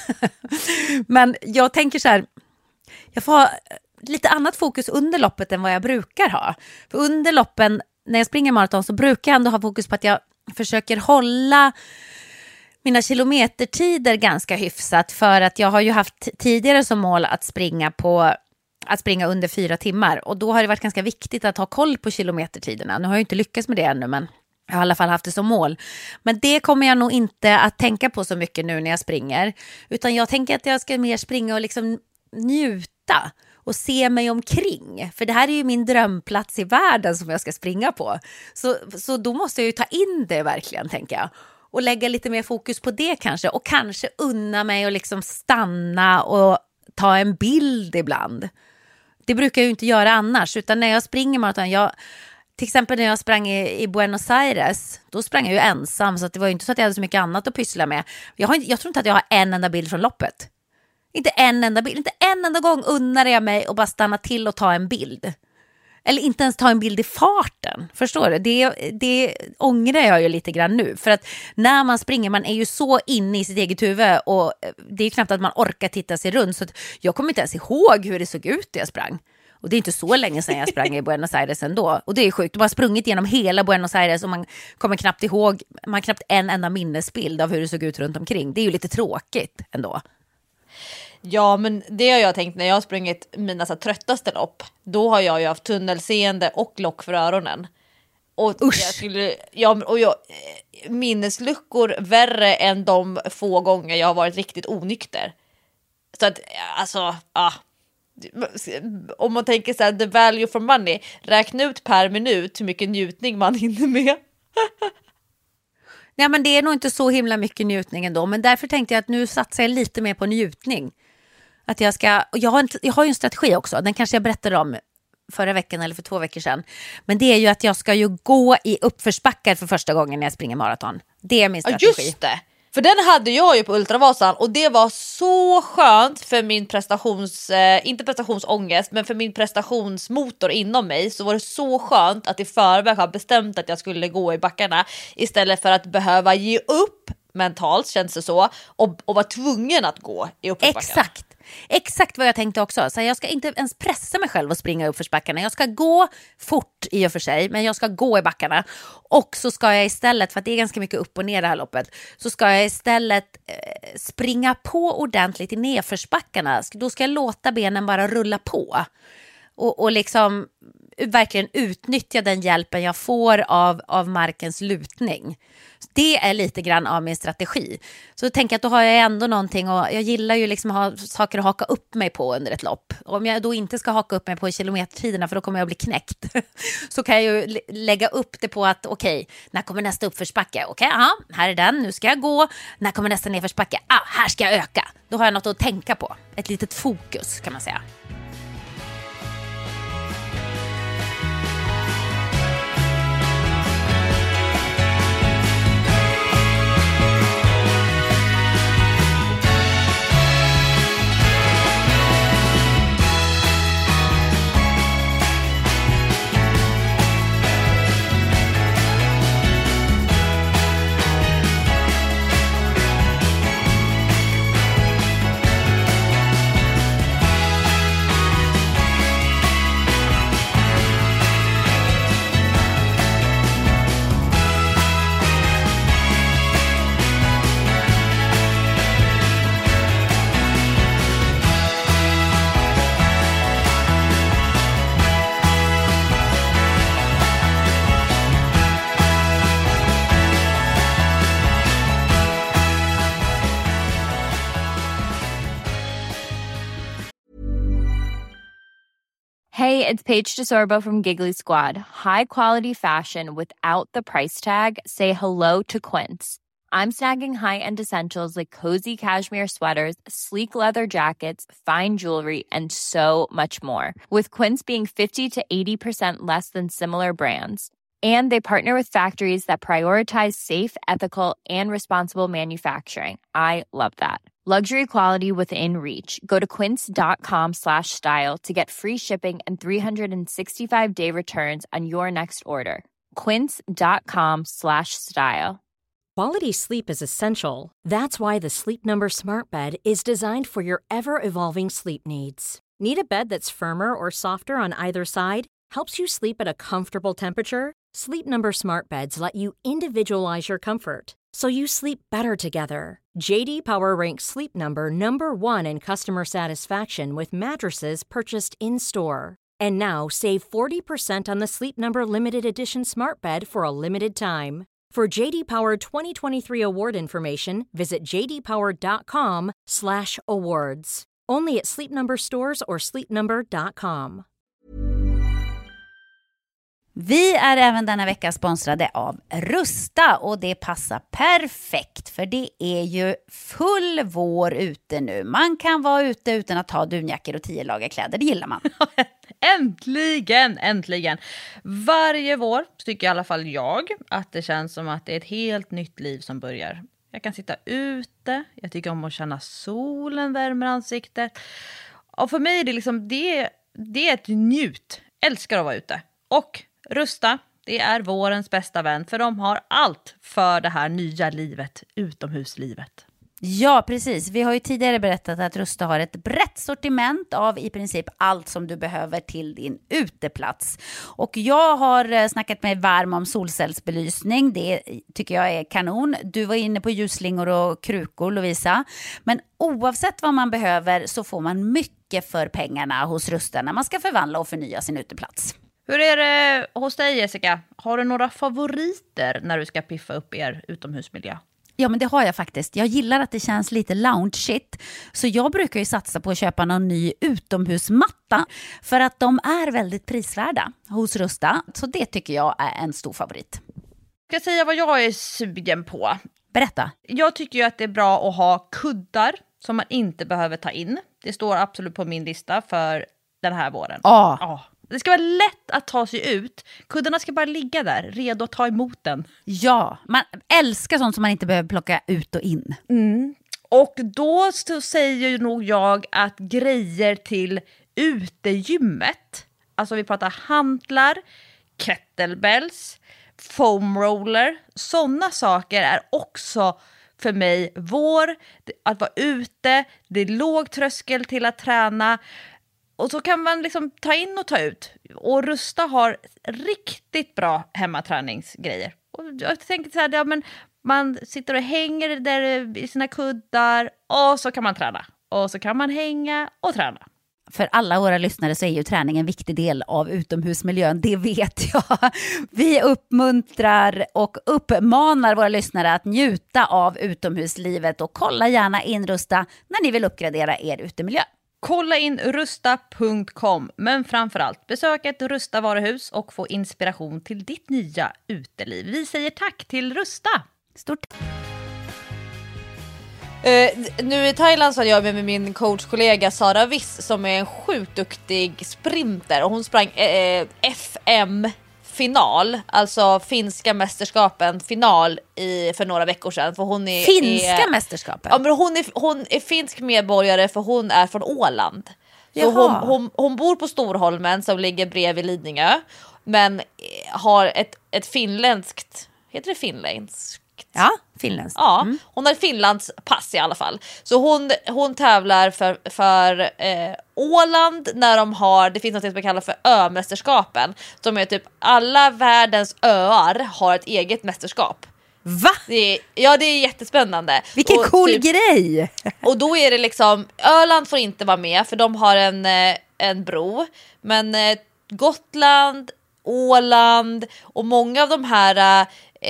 S3: Men jag tänker så här, jag får ha lite annat fokus under loppet än vad jag brukar ha. För under loppen, när jag springer maraton så brukar jag ändå ha fokus på att jag försöker hålla mina kilometertider ganska hyfsat. För att jag har ju haft tidigare som mål att springa under 4 timmar. Och då har det varit ganska viktigt att ha koll på kilometertiderna. Nu har jag inte lyckats med det ännu, men jag har i alla fall haft det som mål. Men det kommer jag nog inte att tänka på så mycket nu när jag springer. Utan jag tänker att jag ska mer springa och liksom njuta och se mig omkring. För det här är ju min drömplats i världen som jag ska springa på. Så då måste jag ju ta in det verkligen, tänker jag. Och lägga lite mer fokus på det kanske. Och kanske unna mig och liksom stanna och ta en bild ibland. Det brukar jag ju inte göra annars. Utan när jag springer maraton, till exempel när jag sprang i Buenos Aires, då sprang jag ju ensam så att det var ju inte så att jag hade så mycket annat att pyssla med. Jag tror inte att jag har en enda bild från loppet. Inte en enda bild. Inte en enda gång unnar jag mig att bara stanna till och ta en bild. Eller inte ens ta en bild i farten. Förstår du? Det ångrar jag ju lite grann nu. För att när man springer, man är ju så inne i sitt eget huvud. Och det är knappt att man orkar titta sig runt. Så att jag kommer inte ens ihåg hur det såg ut när jag sprang. Och det är inte så länge sedan jag sprang i Buenos Aires ändå. Och det är sjukt. De har sprungit genom hela Buenos Aires och man kommer knappt ihåg. Man har knappt en enda minnesbild av hur det såg ut runt omkring. Det är ju lite tråkigt ändå.
S4: Ja, men det har jag tänkt när jag har sprungit mina så tröttaste lopp. Då har jag ju haft tunnelseende och lock för öronen. Och minnesluckor värre än de få gånger jag har varit riktigt onykter. Så att, alltså, om man tänker så här, the value for money, räkna ut per minut hur mycket njutning man hinner med.
S3: Nej, men det är nog inte så himla mycket njutning ändå. Men därför tänkte jag att nu satsar jag lite mer på njutning. Att jag har ju en strategi också. Den kanske jag berättade om förra veckan eller för 2 veckor sedan. Men det är ju att jag ska ju gå i uppförsbackar för första gången när jag springer maraton. Det är min strategi.
S4: Ja, just det. För den hade jag ju på Ultravasan och det var så skönt för min inte prestationsångest, men för min prestationsmotor inom mig så var det så skönt att i förväg ha bestämt att jag skulle gå i backarna istället för att behöva ge upp mentalt, känns det så, och vara tvungen att gå i uppförsbackarna.
S3: Exakt vad jag tänkte också. Så jag ska inte ens pressa mig själv att springa uppförsbackarna. Jag ska gå fort i och för sig, men jag ska gå i backarna. Och så ska jag istället, för att det är ganska mycket upp och ner det här loppet, så ska jag istället springa på ordentligt i nedförsbackarna. Då ska jag låta benen bara rulla på. Och liksom verkligen utnyttja den hjälpen jag får av markens lutning. Det är lite grann av min strategi. Så tänker jag att då har jag ändå någonting, och jag gillar ju liksom att ha saker att haka upp mig på under ett lopp. Om jag då inte ska haka upp mig på kilometertiderna, för då kommer jag bli knäckt, så kan jag ju lägga upp det på att okej, när kommer nästa uppförsbacke? Okej, här är den, nu ska jag gå. När kommer nästa nedförsbacke? Här ska jag öka. Då har jag något att tänka på. Ett litet fokus kan man säga.
S5: Hey, it's Paige DeSorbo from Giggly Squad. High quality fashion without the price tag. Say hello to Quince. I'm snagging high-end essentials like cozy cashmere sweaters, sleek leather jackets, fine jewelry, and so much more. With Quince being 50 to 80% less than similar brands. And they partner with factories that prioritize safe, ethical, and responsible manufacturing. I love that. Luxury quality within reach. Go to quince.com/style to get free shipping and 365-day returns on your next order. Quince.com/style.
S6: Quality sleep is essential. That's why the Sleep Number Smart Bed is designed for your ever-evolving sleep needs. Need a bed that's firmer or softer on either side? Helps you sleep at a comfortable temperature? Sleep Number Smart Beds let you individualize your comfort, so you sleep better together. JD Power ranks Sleep Number #1 in customer satisfaction with mattresses purchased in-store. And now, save 40% on the Sleep Number Limited Edition Smart Bed for a limited time. For JD Power 2023 award information, visit jdpower.com/awards. Only at Sleep Number stores or sleepnumber.com.
S3: Vi är även denna vecka sponsrade av Rusta, och det passar perfekt för det är ju full vår ute nu. Man kan vara ute utan att ha dunjackor och 10 lager kläder, det gillar man.
S4: Äntligen. Varje vår tycker i alla fall jag att det känns som att det är ett helt nytt liv som börjar. Jag kan sitta ute. Jag tycker om att känna solen värmer ansiktet. Och för mig är det liksom, det är ett njut. Älskar att vara ute. Och Rusta, det är vårens bästa vän. För de har allt för det här nya livet, utomhuslivet.
S3: Ja, precis. Vi har ju tidigare berättat att Rusta har ett brett sortiment av i princip allt som du behöver till din uteplats. Och jag har snackat mig varm om solcellsbelysning. Det tycker jag är kanon. Du var inne på ljusslingor och krukor, Lovisa. Men oavsett vad man behöver så får man mycket för pengarna hos Rusta när man ska förvandla och förnya sin uteplats.
S4: Hur är det hos dig, Jessica? Har du några favoriter när du ska piffa upp er utomhusmiljö?
S3: Ja, men det har jag faktiskt. Jag gillar att det känns lite lounge-shit. Så jag brukar ju satsa på att köpa någon ny utomhusmatta. För att de är väldigt prisvärda hos Rusta. Så det tycker jag är en stor favorit.
S4: Jag ska säga vad jag är sugen på.
S3: Berätta.
S4: Jag tycker ju att det är bra att ha kuddar som man inte behöver ta in. Det står absolut på min lista för den här våren.
S3: Ja.
S4: Det ska vara lätt att ta sig ut. Kuddarna ska bara ligga där, redo att ta emot den.
S3: Ja, man älskar sånt som man inte behöver plocka ut och in.
S4: Och då så säger ju nog jag att grejer till utegymmet, alltså vi pratar hantlar, kettlebells, foam roller, sådana saker är också för mig att vara ute, det är låg tröskel till att träna. Och så kan man liksom ta in och ta ut. Och Rusta har riktigt bra hemmaträningsgrejer. Och jag tänker så här, ja, men man sitter och hänger där i sina kuddar och så kan man träna. Och så kan man hänga och träna.
S3: För alla våra lyssnare så är ju träning en viktig del av utomhusmiljön, det vet jag. Vi uppmuntrar och uppmanar våra lyssnare att njuta av utomhuslivet och kolla gärna in Rusta när ni vill uppgradera er utemiljö.
S4: Kolla in rusta.com, men framförallt besök ett Rusta varuhus och få inspiration till ditt nya uteliv. Vi säger tack till Rusta.
S3: Stort.
S4: Nu i Thailand så hade jag med min coachkollega Sara Viss som är en sjukt duktig sprinter och hon sprang FM-final, alltså finska mästerskapen final för några veckor sedan. För hon är,
S3: finska mästerskapen?
S4: Ja, men hon är finsk medborgare för hon är från Åland. Så hon bor på Storholmen som ligger bredvid Lidingö, men har ett finländskt, heter det finländskt?
S3: Ja, finländskt.
S4: Ja, hon har Finlands pass i alla fall. Så hon tävlar för Åland när de har, det finns något som kallas för ömästerskapen. Som är typ alla världens öar har ett eget mästerskap.
S3: Va?
S4: Det är jättespännande.
S3: Vilken cool grej!
S4: Och då är det liksom, Öland får inte vara med för de har en bro. Men Gotland, Åland och många av de här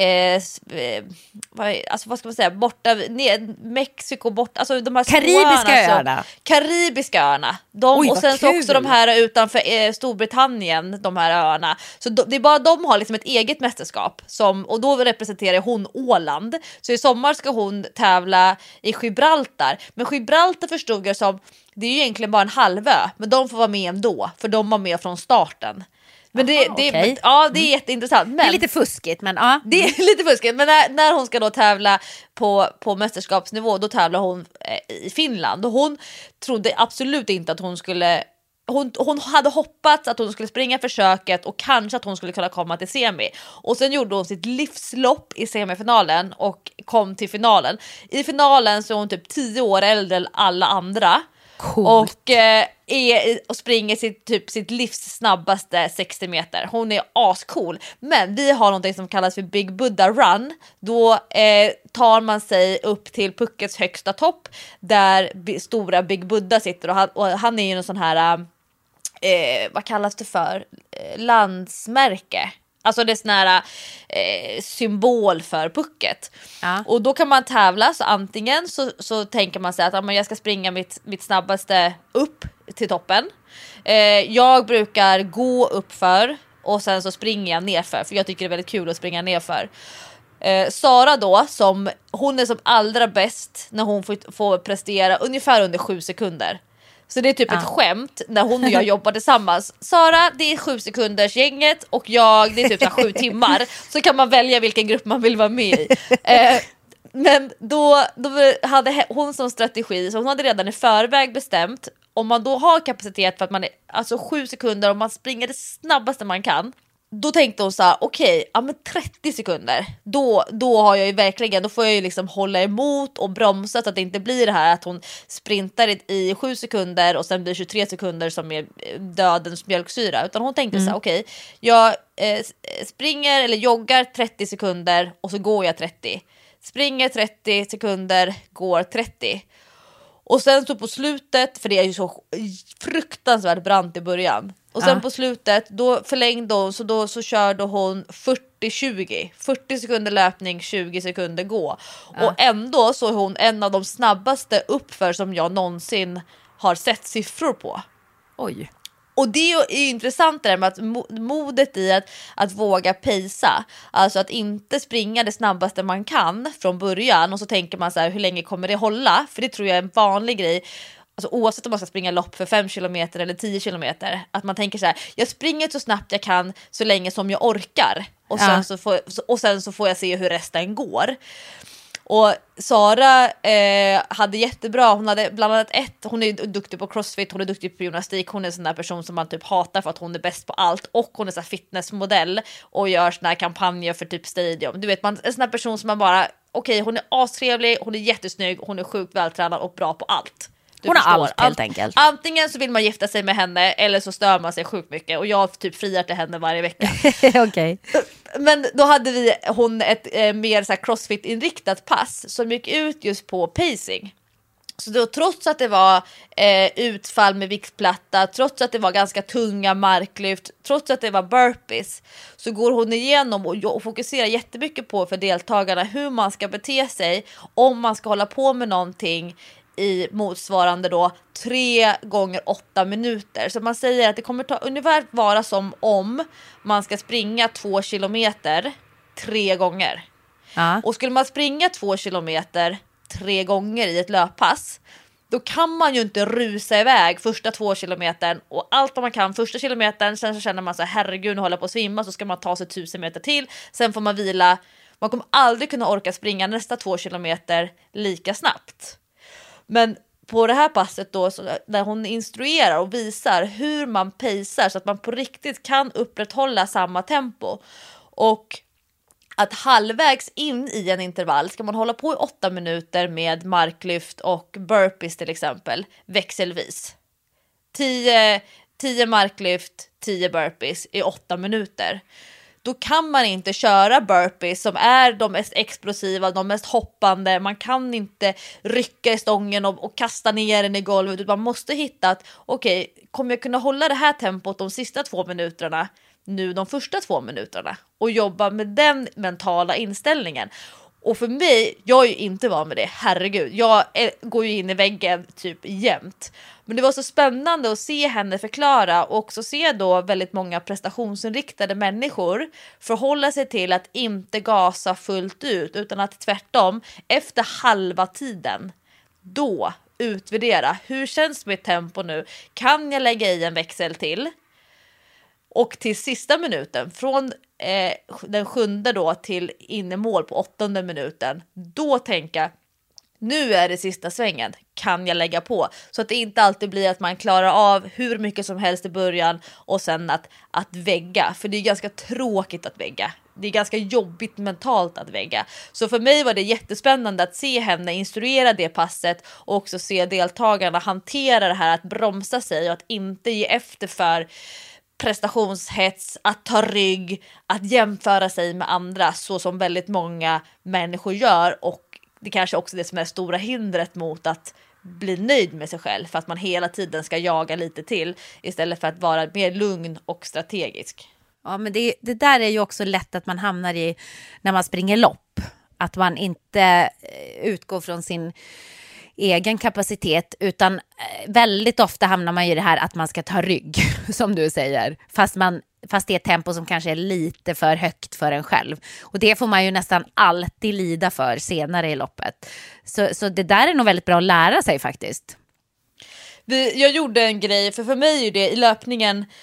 S4: alltså vad ska man säga, borta Mexiko bort, alltså de här karibiska öarna. Och sen så också de här utanför Storbritannien, de här öarna. Så det är bara de har liksom ett eget mästerskap och då representerar hon Åland. Så i sommar ska hon tävla i Gibraltar. Men Gibraltar förstod jag som, det är ju egentligen bara en halvö, men de får vara med ändå för de var med från starten. Men det är jätteintressant. Men
S3: det är lite fuskigt, men ja.
S4: Det är lite fuskigt, men när hon ska då tävla på mästerskapsnivå, då tävlar hon i Finland. Och hon trodde absolut inte att hon skulle... Hon hade hoppats att hon skulle springa försöket och kanske att hon skulle kunna komma till semi. Och sen gjorde hon sitt livslopp i semifinalen och kom till finalen. I finalen så är hon typ 10 år äldre än alla andra.
S3: Coolt.
S4: Och springer sitt livs snabbaste 60 meter. Hon är ascool. Men vi har något som kallas för Big Buddha Run. Då tar man sig upp till Phukets högsta topp där stora Big Buddha sitter. Och han är ju en sån här vad kallas det för? Landsmärke. Alltså det är sån här symbol för Phuket. Ja. Och då kan man tävla, så antingen så tänker man sig att jag ska springa mitt snabbaste upp till toppen. Jag brukar gå uppför och sen så springer jag nerför, för jag tycker det är väldigt kul att springa nerför. Sara då, hon är som allra bäst när hon får prestera ungefär under 7 sekunder. Så det är typ ett skämt när hon och jag jobbar tillsammans. Sara, det är 7 sekunders gänget och det är typ 7 timmar. Så kan man välja vilken grupp man vill vara med i. Men då hade hon som strategi, så hon hade redan i förväg bestämt, om man då har kapacitet för att man är alltså 7 sekunder, om man springer det snabbaste man kan, då tänkte hon så här: okej, ja men 30 sekunder, då har jag ju verkligen, då får jag ju liksom hålla emot och bromsa så att det inte blir det här att hon sprintar i 7 sekunder och sen blir 23 sekunder som är dödens mjölksyra, utan hon tänkte så här: okej, jag springer eller joggar 30 sekunder och så går jag 30, springer 30 sekunder, går 30. Och sen så på slutet, för det är ju så fruktansvärt brant i början, och sen på slutet då förlängde hon, så körde hon 40-20, 40 sekunder löpning, 20 sekunder gå. Och ändå så är hon en av de snabbaste uppför som jag någonsin har sett siffror på.
S3: Oj.
S4: Och det är ju intressant det där med att modet i att våga pacea. Alltså att inte springa det snabbaste man kan från början. Och så tänker man så här: hur länge kommer det hålla? För det tror jag är en vanlig grej. Alltså oavsett om man ska springa lopp för 5 kilometer eller 10 kilometer. Att man tänker så här: jag springer så snabbt jag kan så länge som jag orkar. Och sen så får jag se hur resten går. Och Sara hade jättebra, hon hade bland annat hon är duktig på crossfit, hon är duktig på gymnastik, hon är en sån där person som man typ hatar för att hon är bäst på allt, och hon är så här fitnessmodell och gör såna här kampanjer för typ Stadium. Du vet, man är en sån där person som man bara, okej, hon är astrevlig, hon är jättesnygg, hon är sjukt vältränad och bra på allt.
S3: Hon har allt helt enkelt.
S4: Antingen så vill man gifta sig med henne eller så stör man sig sjukt mycket. Och jag typ friar till henne varje vecka.
S3: Okej.
S4: Men då hade hon ett mer så här crossfit-inriktat pass som gick ut just på pacing. Så då, trots att det var utfall med viktplatta, trots att det var ganska tunga marklyft, trots att det var burpees, så går hon igenom och fokuserar jättemycket på för deltagarna hur man ska bete sig om man ska hålla på med någonting i motsvarande då 3 gånger 8 minuter. Så man säger att det kommer ta ungefär vara som om man ska springa 2 kilometer 3 gånger. Och skulle man springa 2 kilometer 3 gånger i ett löppass, då kan man ju inte rusa iväg första 2 kilometern och allt vad man kan första kilometern, sen så känner man så här: herregud, nu håller på att svimma, så ska man ta sig 1000 meter till, sen får man vila. Man kommer aldrig kunna orka springa nästa 2 kilometer lika snabbt. Men på det här passet då, så där hon instruerar och visar hur man pacear så att man på riktigt kan upprätthålla samma tempo, och att halvvägs in i en intervall ska man hålla på i 8 minuter med marklyft och burpees till exempel, växelvis. 10 marklyft, 10 burpees i 8 minuter. Då kan man inte köra burpees som är de mest explosiva, de mest hoppande. Man kan inte rycka i stången och kasta ner den i golvet. Man måste hitta att okej, kommer jag kunna hålla det här tempot de sista 2 minuterna nu de första 2 minuterna, och jobba med den mentala inställningen. Och för mig, jag är ju inte van med det, herregud, jag går ju in i väggen typ jämt. Men det var så spännande att se henne förklara, och också se då väldigt många prestationsinriktade människor förhålla sig till att inte gasa fullt ut, utan att tvärtom efter halva tiden då utvärdera, hur känns mitt tempo nu, kan jag lägga i en växel till? Och till sista minuten, från den 7:e då till innemål på 8:e minuten, då tänka, nu är det sista svängen, kan jag lägga på? Så att det inte alltid blir att man klarar av hur mycket som helst i början och sen att vägga. För det är ganska tråkigt att vägga. Det är ganska jobbigt mentalt att vägga. Så för mig var det jättespännande att se henne instruera det passet, och också se deltagarna hantera det här att bromsa sig och att inte ge efter för prestationshets, att ta rygg, att jämföra sig med andra, så som väldigt många människor gör. Och det kanske också är det som är det stora hindret mot att bli nöjd med sig själv, för att man hela tiden ska jaga lite till istället för att vara mer lugn och strategisk.
S3: Ja, men det där är ju också lätt att man hamnar i när man springer lopp, att man inte utgår från sin egen kapacitet, utan väldigt ofta hamnar man i det här att man ska ta rygg, som du säger, fast det är ett tempo som kanske är lite för högt för en själv, och det får man ju nästan alltid lida för senare i loppet. Så det där är nog väldigt bra att lära sig faktiskt.
S4: Jag gjorde en grej, för mig är det i löpningen,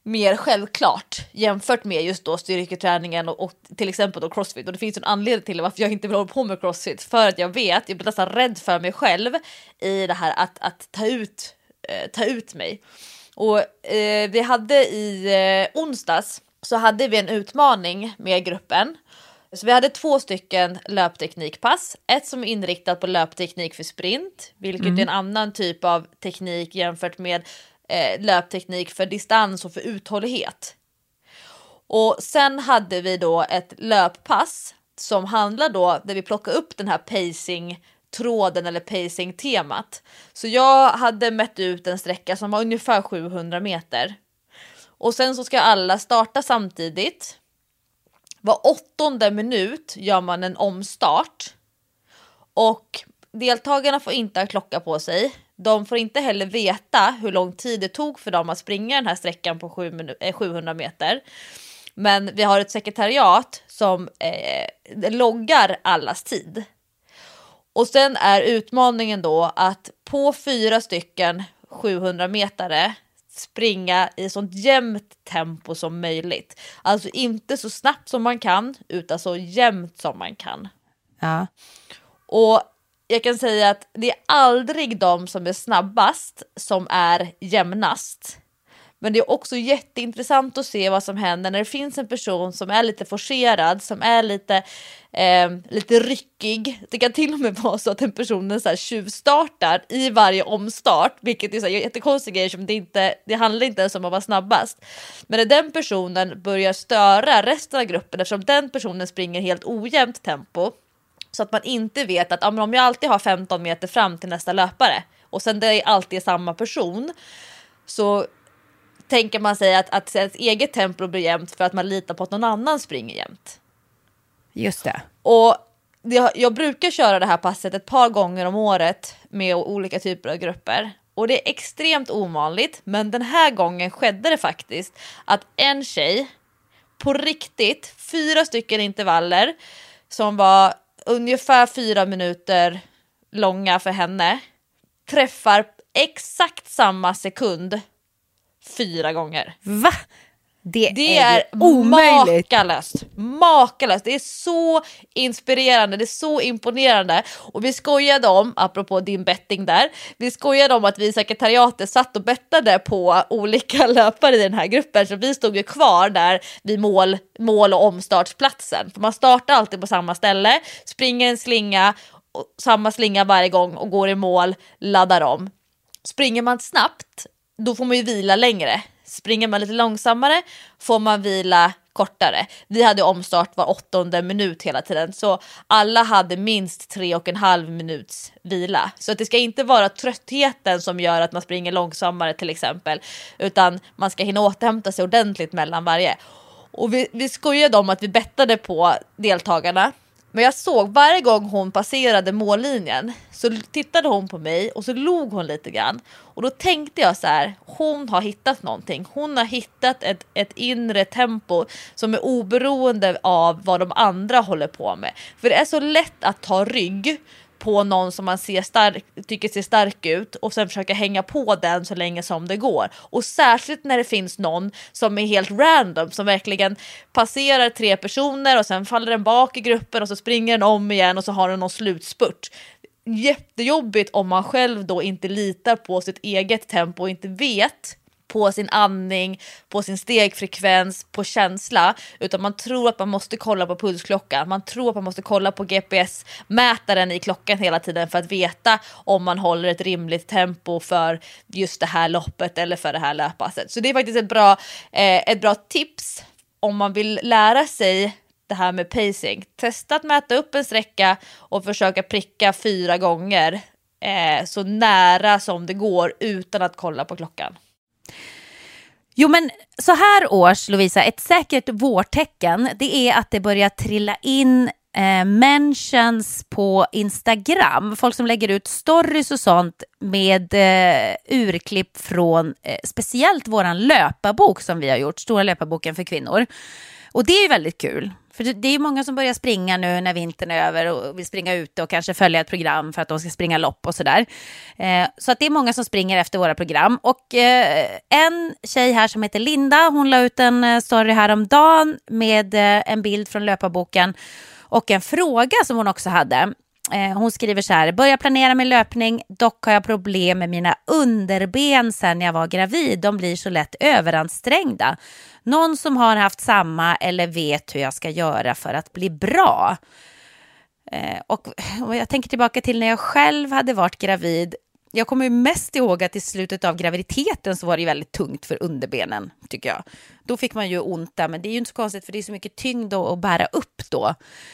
S4: mer självklart jämfört med just då styrketräningen och till exempel då crossfit. Och det finns en anledning till varför jag inte vill hålla på med crossfit, för att jag blir nästan rädd för mig själv i det här att ta ut mig. Och vi hade i onsdags så hade vi en utmaning med gruppen. Så vi hade 2 stycken löpteknikpass. Ett som är inriktat på löpteknik för sprint, vilket är en annan typ av teknik jämfört med löpteknik för distans och för uthållighet. Och sen hade vi då ett löppass som handlar då där vi plockar upp den här pacing-tråden eller pacing-temat. Så jag hade mätt ut en sträcka som var ungefär 700 meter. Och sen så ska alla starta samtidigt. Var 8:e minut gör man en omstart. Och deltagarna får inte ha klocka på sig. De får inte heller veta hur lång tid det tog för dem att springa den här sträckan på 700 meter. Men vi har ett sekretariat som loggar allas tid. Och sen är utmaningen då att på 4 stycken 700 metare springa i sånt jämnt tempo som möjligt. Alltså inte så snabbt som man kan, utan så jämnt som man kan.
S3: Ja.
S4: Och jag kan säga att det är aldrig de som är snabbast som är jämnast. Men det är också jätteintressant att se vad som händer när det finns en person som är lite forcerad, som är lite ryckig. Det kan till och med vara så att en person så här tjuvstartar i varje omstart, vilket är så här jättekonstigt grej som det handlar inte ens om att vara snabbast. Men när den personen börjar störa resten av gruppen, eftersom den personen springer helt ojämnt tempo, så att man inte vet att om jag alltid har 15 meter fram till nästa löpare och sen det är alltid samma person, så tänker man sig att ens eget tempo blir jämnt för att man litar på att någon annan springer jämnt.
S3: Just det.
S4: Och jag brukar köra det här passet ett par gånger om året med olika typer av grupper. Och det är extremt ovanligt, men den här gången skedde det faktiskt att en tjej på riktigt 4 stycken intervaller som var ungefär 4 minuter långa för henne träffar exakt samma sekund 4 gånger.
S3: Va? Det
S4: är
S3: omöjligt.
S4: Makalöst. Det är så inspirerande, det är så imponerande. Och vi skojade om, apropå din betting där, vi skojade om att vi i sekretariatet satt och bettade på olika löpare i den här gruppen. Så vi stod ju kvar där vid mål- och omstartsplatsen. För man startar alltid på samma ställe, springer en slinga, samma slinga varje gång och går i mål, laddar om. Springer man snabbt, då får man ju vila längre. Springer man lite långsammare får man vila kortare. Vi hade omstart var 8:e minut hela tiden, så alla hade minst 3,5 minuts vila. Så att det ska inte vara tröttheten som gör att man springer långsammare till exempel, utan man ska hinna återhämta sig ordentligt mellan varje. Och vi skojade om att vi bettade på deltagarna. Men jag såg varje gång hon passerade mållinjen så tittade hon på mig och så log hon lite grann. Och då tänkte jag så här, hon har hittat någonting. Hon har hittat ett inre tempo som är oberoende av vad de andra håller på med. För det är så lätt att ta rygg på någon som man tycker ser stark ut och sen försöka hänga på den så länge som det går. Och särskilt när det finns någon som är helt random, som verkligen passerar 3 personer och sen faller den bak i gruppen och så springer den om igen och så har den någon slutspurt. Jättejobbigt om man själv då inte litar på sitt eget tempo och inte vet på sin andning, på sin stegfrekvens, på känsla, utan man tror att man måste kolla på pulsklockan, man tror att man måste kolla på GPS-mätaren i klockan hela tiden för att veta om man håller ett rimligt tempo för just det här loppet eller för det här löppasset. Så det är faktiskt ett bra tips om man vill lära sig det här med pacing. Testa att mäta upp en sträcka och försöka pricka 4 gånger så nära som det går utan att kolla på klockan.
S3: Jo, men så här års, Lovisa, ett säkert vårtecken, det är att det börjar trilla in mentions på Instagram. Folk som lägger ut stories och sånt med urklipp från speciellt våran löparbok som vi har gjort, Stora löparboken för kvinnor. Och det är ju väldigt kul. För det är många som börjar springa nu när vintern är över och vill springa ute och kanske följa ett program för att de ska springa lopp och sådär. Så att det är många som springer efter våra program. Och en tjej här som heter Linda, hon la ut en story häromdagen med en bild från löparboken och en fråga som hon också hade. Hon skriver så här: börja planera med löpning, dock har jag problem med mina underben sen jag var gravid. De blir så lätt överansträngda. Någon som har haft samma eller vet hur jag ska göra för att bli bra. Och jag tänker tillbaka till när jag själv hade varit gravid. Jag kommer ju mest ihåg att i slutet av graviditeten så var det väldigt tungt för underbenen, tycker jag. Då fick man ju ont där, men det är ju inte så konstigt för det är så mycket tyngd att bära upp då.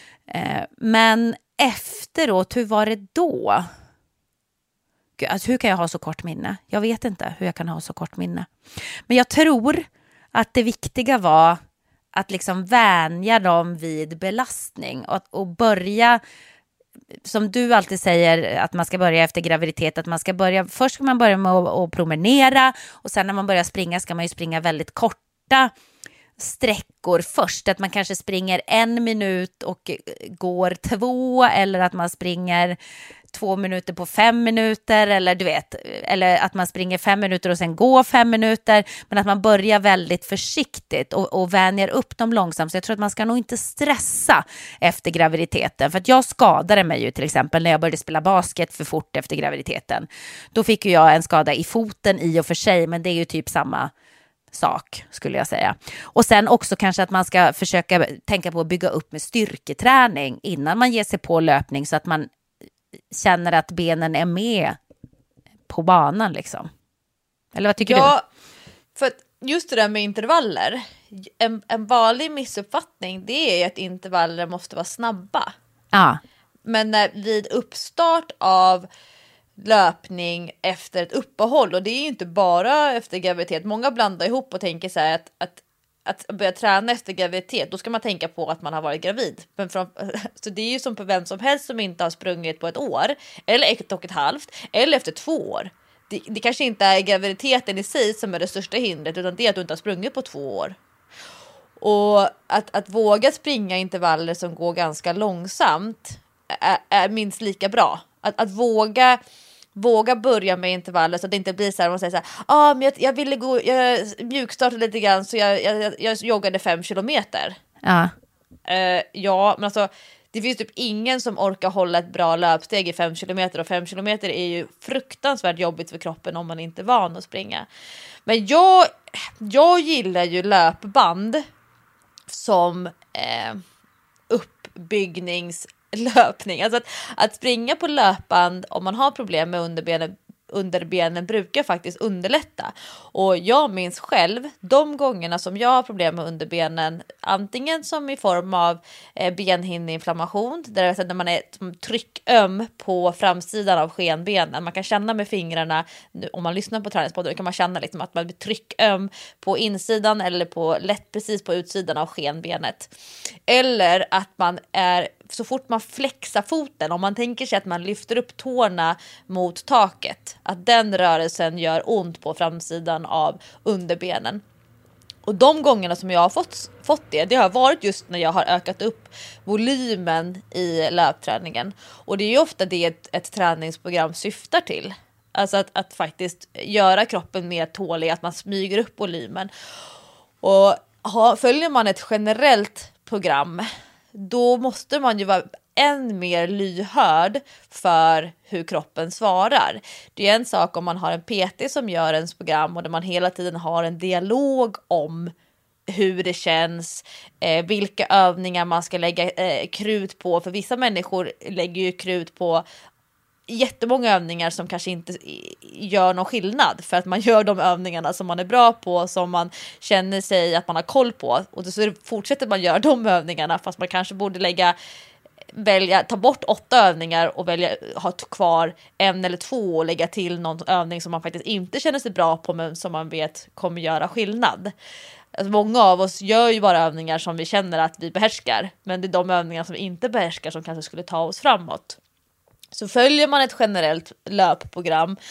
S3: Men efteråt, hur var det då? Gud, alltså, hur kan jag ha så kort minne? Jag vet inte hur jag kan ha så kort minne. Men jag tror att det viktiga var att liksom vänja dem vid belastning och börja, som du alltid säger att man ska börja efter graviditet, att man ska börja, först ska man börja med att promenera och sen när man börjar springa ska man ju springa väldigt korta sträckor först, att man kanske springer 1 minut och går 2, eller att man springer 2 minuter på 5 minuter, eller du vet, eller att man springer 5 minuter och sen går 5 minuter, men att man börjar väldigt försiktigt och vänjer upp dem långsamt. Så jag tror att man ska nog inte stressa efter graviditeten, för att jag skadade mig ju till exempel när jag började spela basket för fort efter graviditeten. Då fick ju jag en skada i foten i och för sig, men det är ju typ samma sak skulle jag säga. Och sen också kanske att man ska försöka tänka på att bygga upp med styrketräning innan man ger sig på löpning, så att man känner att benen är med på banan liksom. Eller vad tycker du?
S4: Ja, för att just det där med intervaller, en vanlig missuppfattning, det är att intervaller måste vara snabba.
S3: Ja.
S4: Men vid uppstart av löpning efter ett uppehåll, och det är ju inte bara efter graviditet, många blandar ihop och tänker så här att börja träna efter graviditet, då ska man tänka på att man har varit gravid. Men så det är ju som på vem som helst som inte har sprungit på 1 år, eller 1,5 eller efter 2 år. Det kanske inte är graviditeten i sig som är det största hindret, utan det är att du inte har sprungit på 2 år. Och att våga springa intervaller som går ganska långsamt är minst lika bra. Att våga börja med intervaller så att det inte blir så här, man säger så här, men jag ville jag mjukstartade lite grann så jag joggade 5 kilometer.
S3: Ja.
S4: Ja, men alltså det finns typ ingen som orkar hålla ett bra löpsteg i 5 kilometer, och 5 kilometer är ju fruktansvärt jobbigt för kroppen om man inte är van att springa. Men jag gillar ju löpband som uppbyggnings-löpning. Alltså att springa på löpband om man har problem med underbenen brukar faktiskt underlätta. Och jag minns själv de gångerna som jag har problem med underbenen, antingen som i form av benhinneinflammation, där man är trycköm på framsidan av skenbenen. Man kan känna med fingrarna, om man lyssnar på träningspodden kan man känna liksom att man blir trycköm på insidan eller på lätt precis på utsidan av skenbenet. Eller att man är, så fort man flexar foten, om man tänker sig att man lyfter upp tårna mot taket, att den rörelsen gör ont på framsidan av underbenen. Och de gångerna som jag har fått det har varit just när jag har ökat upp volymen i löpträningen. Och det är ju ofta det ett träningsprogram syftar till. Alltså att faktiskt göra kroppen mer tålig, att man smyger upp volymen. Och följer man ett generellt program, då måste man ju vara än mer lyhörd för hur kroppen svarar. Det är en sak om man har en PT som gör ens program och där man hela tiden har en dialog om hur det känns, vilka övningar man ska lägga krut på. För vissa människor lägger ju krut på jättemånga övningar som kanske inte gör någon skillnad, för att man gör de övningarna som man är bra på, som man känner sig att man har koll på, och så fortsätter man göra de övningarna fast man kanske borde ta bort 8 övningar och ha kvar 1 eller 2 och lägga till någon övning som man faktiskt inte känner sig bra på men som man vet kommer göra skillnad. Alltså många av oss gör ju bara övningar som vi känner att vi behärskar, men det är de övningar som vi inte behärskar som kanske skulle ta oss framåt. Så följer man ett generellt löpprogram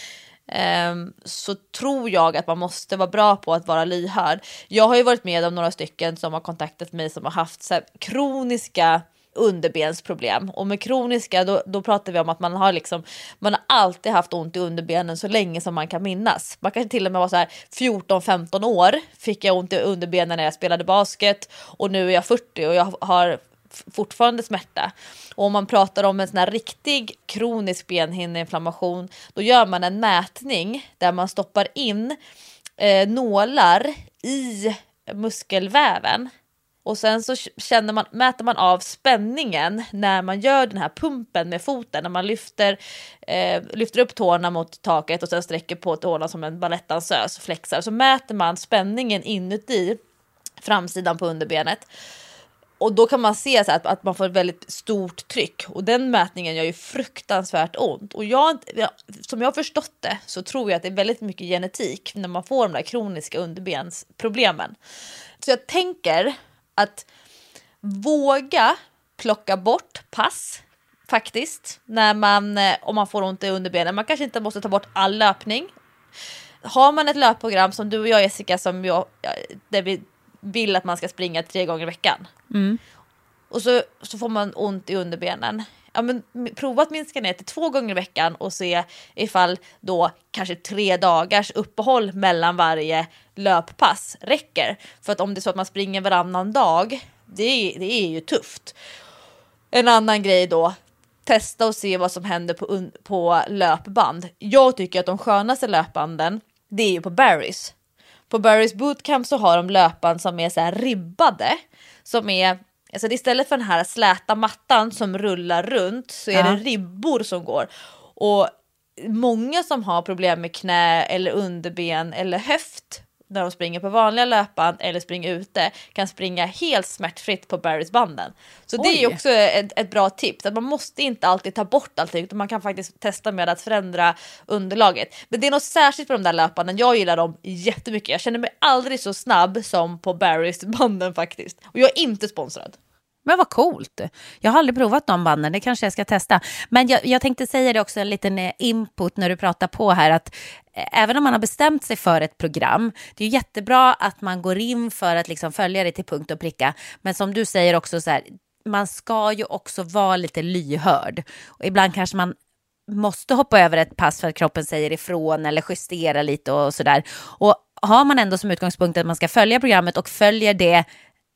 S4: så tror jag att man måste vara bra på att vara lyhörd. Jag har ju varit med om några stycken som har kontaktat mig som har haft så här kroniska underbensproblem, och med kroniska då pratar vi om att man har alltid haft ont i underbenen så länge som man kan minnas. Man kanske till och med var så här 14-15 år fick jag ont i underbenen när jag spelade basket, och nu är jag 40 och jag har fortfarande smärta. Och om man pratar om en sån här riktig kronisk benhinneinflammation, då gör man en mätning där man stoppar in nålar i muskelväven. Och sen så mäter man av spänningen när man gör den här pumpen med foten. När man lyfter upp tårna mot taket och sen sträcker på tårna som en balettdansös och flexar. Så mäter man spänningen inuti framsidan på underbenet. Och då kan man se så att man får ett väldigt stort tryck. Och den mätningen gör ju fruktansvärt ont. Och som jag har förstått det så tror jag att det är väldigt mycket genetik när man får de där kroniska underbensproblemen. Så jag tänker att våga plocka bort pass faktiskt om man får ont i underbenen. Man kanske inte måste ta bort all löpning. Har man ett löpprogram som du och jag, Jessica, där vi vill att man ska springa 3 gånger i veckan. Och så får man ont i underbenen. Ja, men prova att minska ner till 2 gånger i veckan och se ifall då kanske 3 dagars uppehåll mellan varje löppass räcker. För att om det är så att man springer varannan dag, det är ju tufft. En annan grej då, testa och se vad som händer på löpband. Jag tycker att de skönaste löpbanden, det är ju på Barry's. På Barry's Bootcamp så har de löpband som är så här ribbade, som är, alltså istället för den här släta mattan som rullar runt så är det ribbor som går. Och många som har problem med knä eller underben eller höft när de springer på vanliga löpband eller springer ute kan springa helt smärtfritt på Barry's banden. Så det är ju också ett bra tips, att man måste inte alltid ta bort allting, utan man kan faktiskt testa med att förändra underlaget. Men det är något särskilt på de där löpbanden, jag gillar dem jättemycket. Jag känner mig aldrig så snabb som på Barry's banden faktiskt. Och jag är inte sponsrad.
S3: Men vad coolt. Jag har aldrig provat de banden, det kanske jag ska testa. Men jag tänkte säga det också, en liten input när du pratar på här, att även om man har bestämt sig för ett program, det är ju jättebra att man går in för att liksom följa det till punkt och pricka. Men som du säger också så här, man ska ju också vara lite lyhörd. Och ibland kanske man måste hoppa över ett pass för att kroppen säger ifrån eller justera lite och sådär. Och har man ändå som utgångspunkt att man ska följa programmet och följer det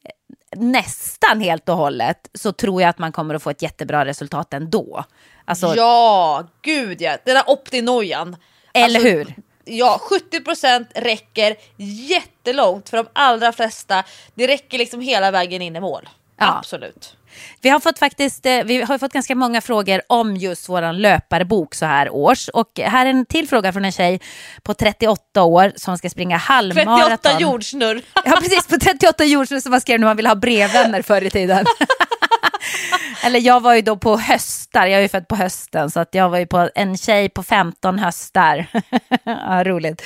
S3: nästan helt och hållet, så tror jag att man kommer att få ett jättebra resultat ändå. Alltså,
S4: ja, gud ja. Den där optinojan.
S3: Eller hur?
S4: Ja, 70% räcker jättelångt för de allra flesta. Det räcker liksom hela vägen in i mål. Ja. Absolut.
S3: Vi har fått ganska många frågor om just våran löparbok så här års. Och här är en till fråga från en tjej på 38 år som ska springa halvmaraton.
S4: 38 jordsnurr.
S3: Ja, precis, på 38 jordsnurr som man skrev när man ville ha brevvänner förr i tiden. Eller jag var ju då på höstar, jag är ju född på hösten, så att jag var ju på en tjej på 15 höstar. Ja, roligt.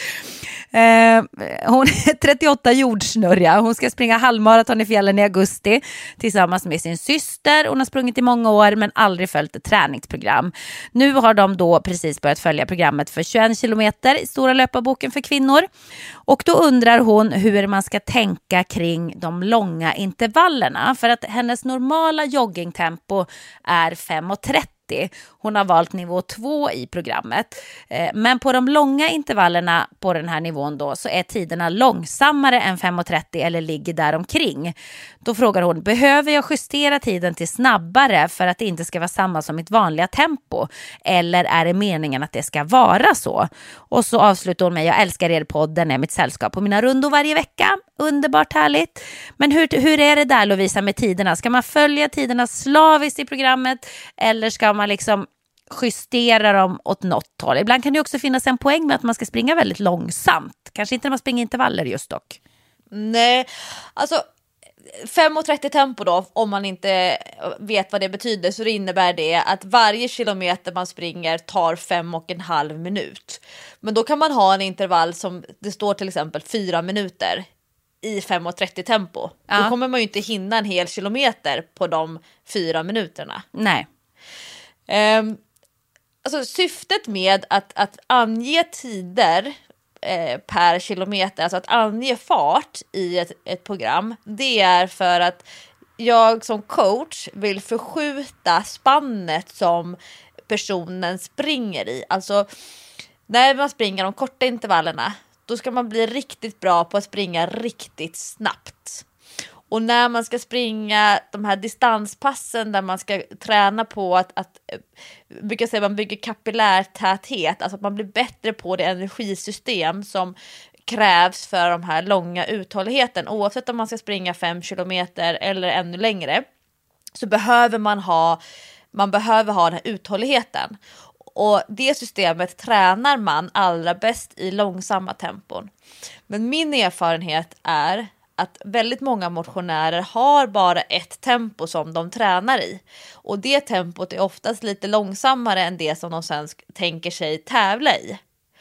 S3: Hon är 38 jordsnurriga. Hon ska springa halvmaraton i fjällen i augusti tillsammans med sin syster. Hon har sprungit i många år men aldrig följt ett träningsprogram. Nu har de då precis börjat följa programmet för 21 kilometer i stora löparboken för kvinnor. Och då undrar hon hur man ska tänka kring de långa intervallerna. För att hennes normala joggingtempo är 5:30. Hon har valt nivå 2 i programmet. Men på de långa intervallerna på den här nivån då, så är tiderna långsammare än 5:30 eller ligger där omkring. Då frågar hon, behöver jag justera tiden till snabbare för att det inte ska vara samma som mitt vanliga tempo? Eller är det meningen att det ska vara så? Och så avslutar hon med, jag älskar er podd, den är mitt sällskap på mina rundor varje vecka. Underbart härligt. Men hur är det där, Lovisa, med tiderna? Ska man följa tiderna slaviskt i programmet eller ska man liksom justera dem åt något håll? Ibland kan det också finnas en poäng med att man ska springa väldigt långsamt. Kanske inte när man springer intervaller just dock.
S4: Nej, alltså 5:30 tempo då, om man inte vet vad det betyder, så det innebär det att varje kilometer man springer tar 5,5 minut. Men då kan man ha en intervall som det står till exempel 4 minuter i 5:30 tempo. Ja. Då kommer man ju inte hinna en hel kilometer på de 4 minuterna.
S3: Nej.
S4: alltså syftet med att ange tider per kilometer, alltså att ange fart i ett program, det är för att jag som coach vill förskjuta spannet som personen springer i. Alltså när man springer de korta intervallerna, då ska man bli riktigt bra på att springa riktigt snabbt. Och när man ska springa de här distanspassen där man ska träna på att brukar säga man bygger kapillärtäthet, alltså att man blir bättre på det energisystem som krävs för de här långa uthålligheten. Oavsett om man ska springa 5 kilometer eller ännu längre, så behöver man behöver ha den här uthålligheten. Och det systemet tränar man allra bäst i långsamma tempon. Men min erfarenhet är att väldigt många motionärer har bara ett tempo som de tränar i. Och det tempot är oftast lite långsammare än det som de sen tänker sig tävla i.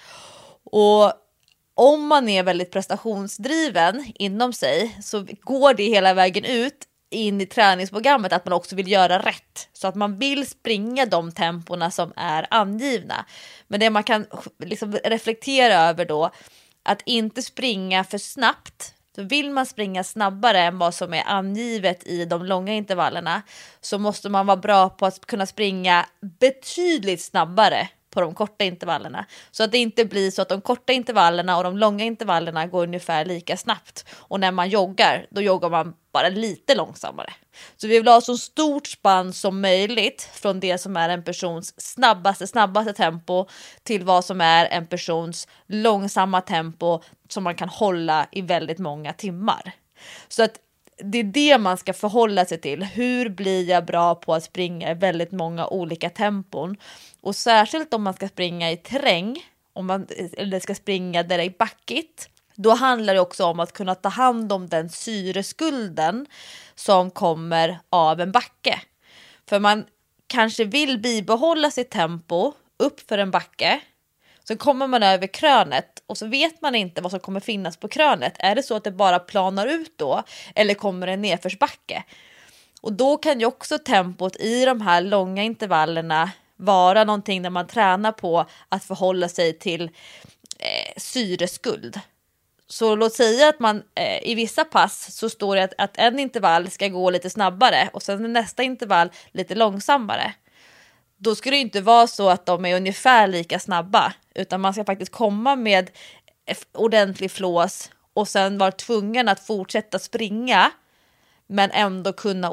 S4: Och om man är väldigt prestationsdriven inom sig, så går det hela vägen ut in i träningsprogrammet att man också vill göra rätt. Så att man vill springa de temporna som är angivna. Men det man kan liksom reflektera över då, att inte springa för snabbt. Så vill man springa snabbare än vad som är angivet i de långa intervallerna, så måste man vara bra på att kunna springa betydligt snabbare på de korta intervallerna. Så att det inte blir så att de korta intervallerna och de långa intervallerna går ungefär lika snabbt. Och när man joggar, då joggar man bara lite långsammare. Så vi vill ha så stort spann som möjligt från det som är en persons snabbaste tempo till vad som är en persons långsamma tempo som man kan hålla i väldigt många timmar. Så att det är det man ska förhålla sig till. Hur blir jag bra på att springa i väldigt många olika tempon? Och särskilt om man ska springa i terräng, eller ska springa där det är backigt, då handlar det också om att kunna ta hand om den syreskulden som kommer av en backe. För man kanske vill bibehålla sitt tempo upp för en backe. Så kommer man över krönet och så vet man inte vad som kommer finnas på krönet. Är det så att det bara planar ut då? Eller kommer det en nedförsbacke? Och då kan ju också tempot i de här långa intervallerna vara någonting där man tränar på att förhålla sig till syreskuld. Så låt säga att man i vissa pass så står det att en intervall ska gå lite snabbare och sen nästa intervall lite långsammare. Då ska det inte vara så att de är ungefär lika snabba, utan man ska faktiskt komma med ordentlig flås och sen vara tvungen att fortsätta springa men ändå kunna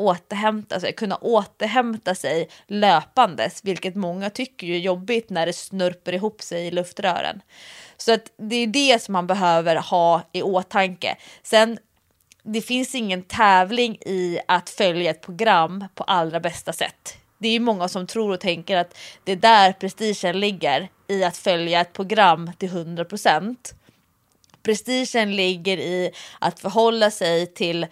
S4: återhämta sig löpandes, vilket många tycker är jobbigt när det snurper ihop sig i luftrören. Så att det är det som man behöver ha i åtanke. Sen, det finns ingen tävling i att följa ett program på allra bästa sätt. Det är ju många som tror och tänker att det är där prestigen ligger, i att följa ett program till 100%. Prestigen ligger i att förhålla sig till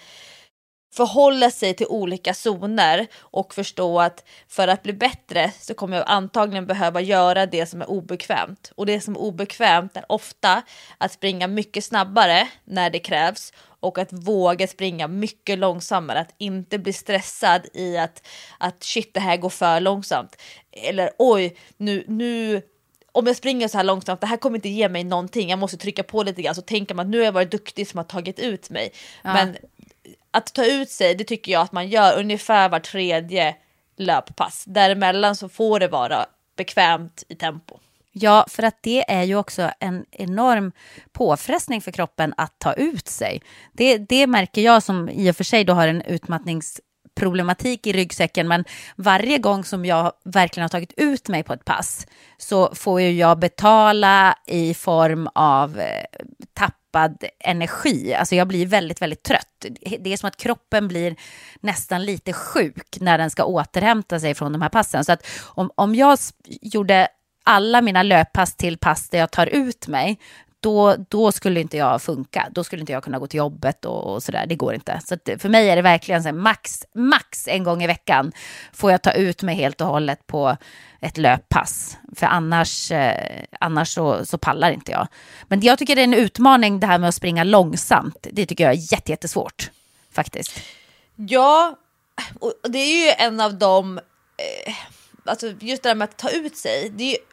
S4: olika zoner och förstå att för att bli bättre så kommer jag antagligen behöva göra det som är obekvämt. Och det som är obekvämt är ofta att springa mycket snabbare när det krävs och att våga springa mycket långsammare. Att inte bli stressad i att shit, det här går för långsamt. Eller oj, nu om jag springer så här långsamt, det här kommer inte ge mig någonting. Jag måste trycka på lite grann, så tänker man att nu har jag varit duktig som har tagit ut mig. Ja. Men att ta ut sig, det tycker jag att man gör ungefär var tredje löppass. Däremellan så får det vara bekvämt i tempo.
S3: Ja, för att det är ju också en enorm påfrestning för kroppen att ta ut sig. Det märker jag, som i och för sig då har en utmattningsproblematik i ryggsäcken, men varje gång som jag verkligen har tagit ut mig på ett pass så får ju jag betala i form av tappad energi. Alltså jag blir väldigt, väldigt trött. Det är som att kroppen blir nästan lite sjuk när den ska återhämta sig från de här passen. Så att om jag gjorde alla mina löppass till pass där jag tar ut mig, då skulle inte jag funka. Då skulle inte jag kunna gå till jobbet och sådär. Det går inte. Så att för mig är det verkligen så här, max en gång i veckan får jag ta ut mig helt och hållet på ett löppass. För annars så pallar inte jag. Men jag tycker det är en utmaning det här med att springa långsamt. Det tycker jag är jättesvårt faktiskt.
S4: Ja, och det är ju en av de alltså just det där med att ta ut sig, det är ju,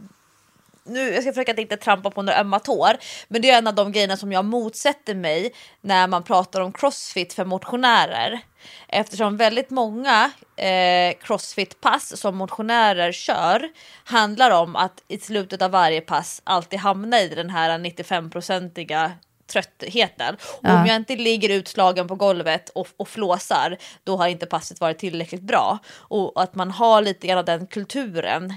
S4: nu, jag ska försöka att inte trampa på några ömma tår, men det är en av de grejerna som jag motsätter mig när man pratar om crossfit för motionärer. Eftersom väldigt många crossfit-pass som motionärer kör handlar om att i slutet av varje pass alltid hamna i den här 95-procentiga tröttheten. Ja. Om jag inte ligger utslagen på golvet och flåsar, då har inte passet varit tillräckligt bra. Och att man har lite grann av den kulturen.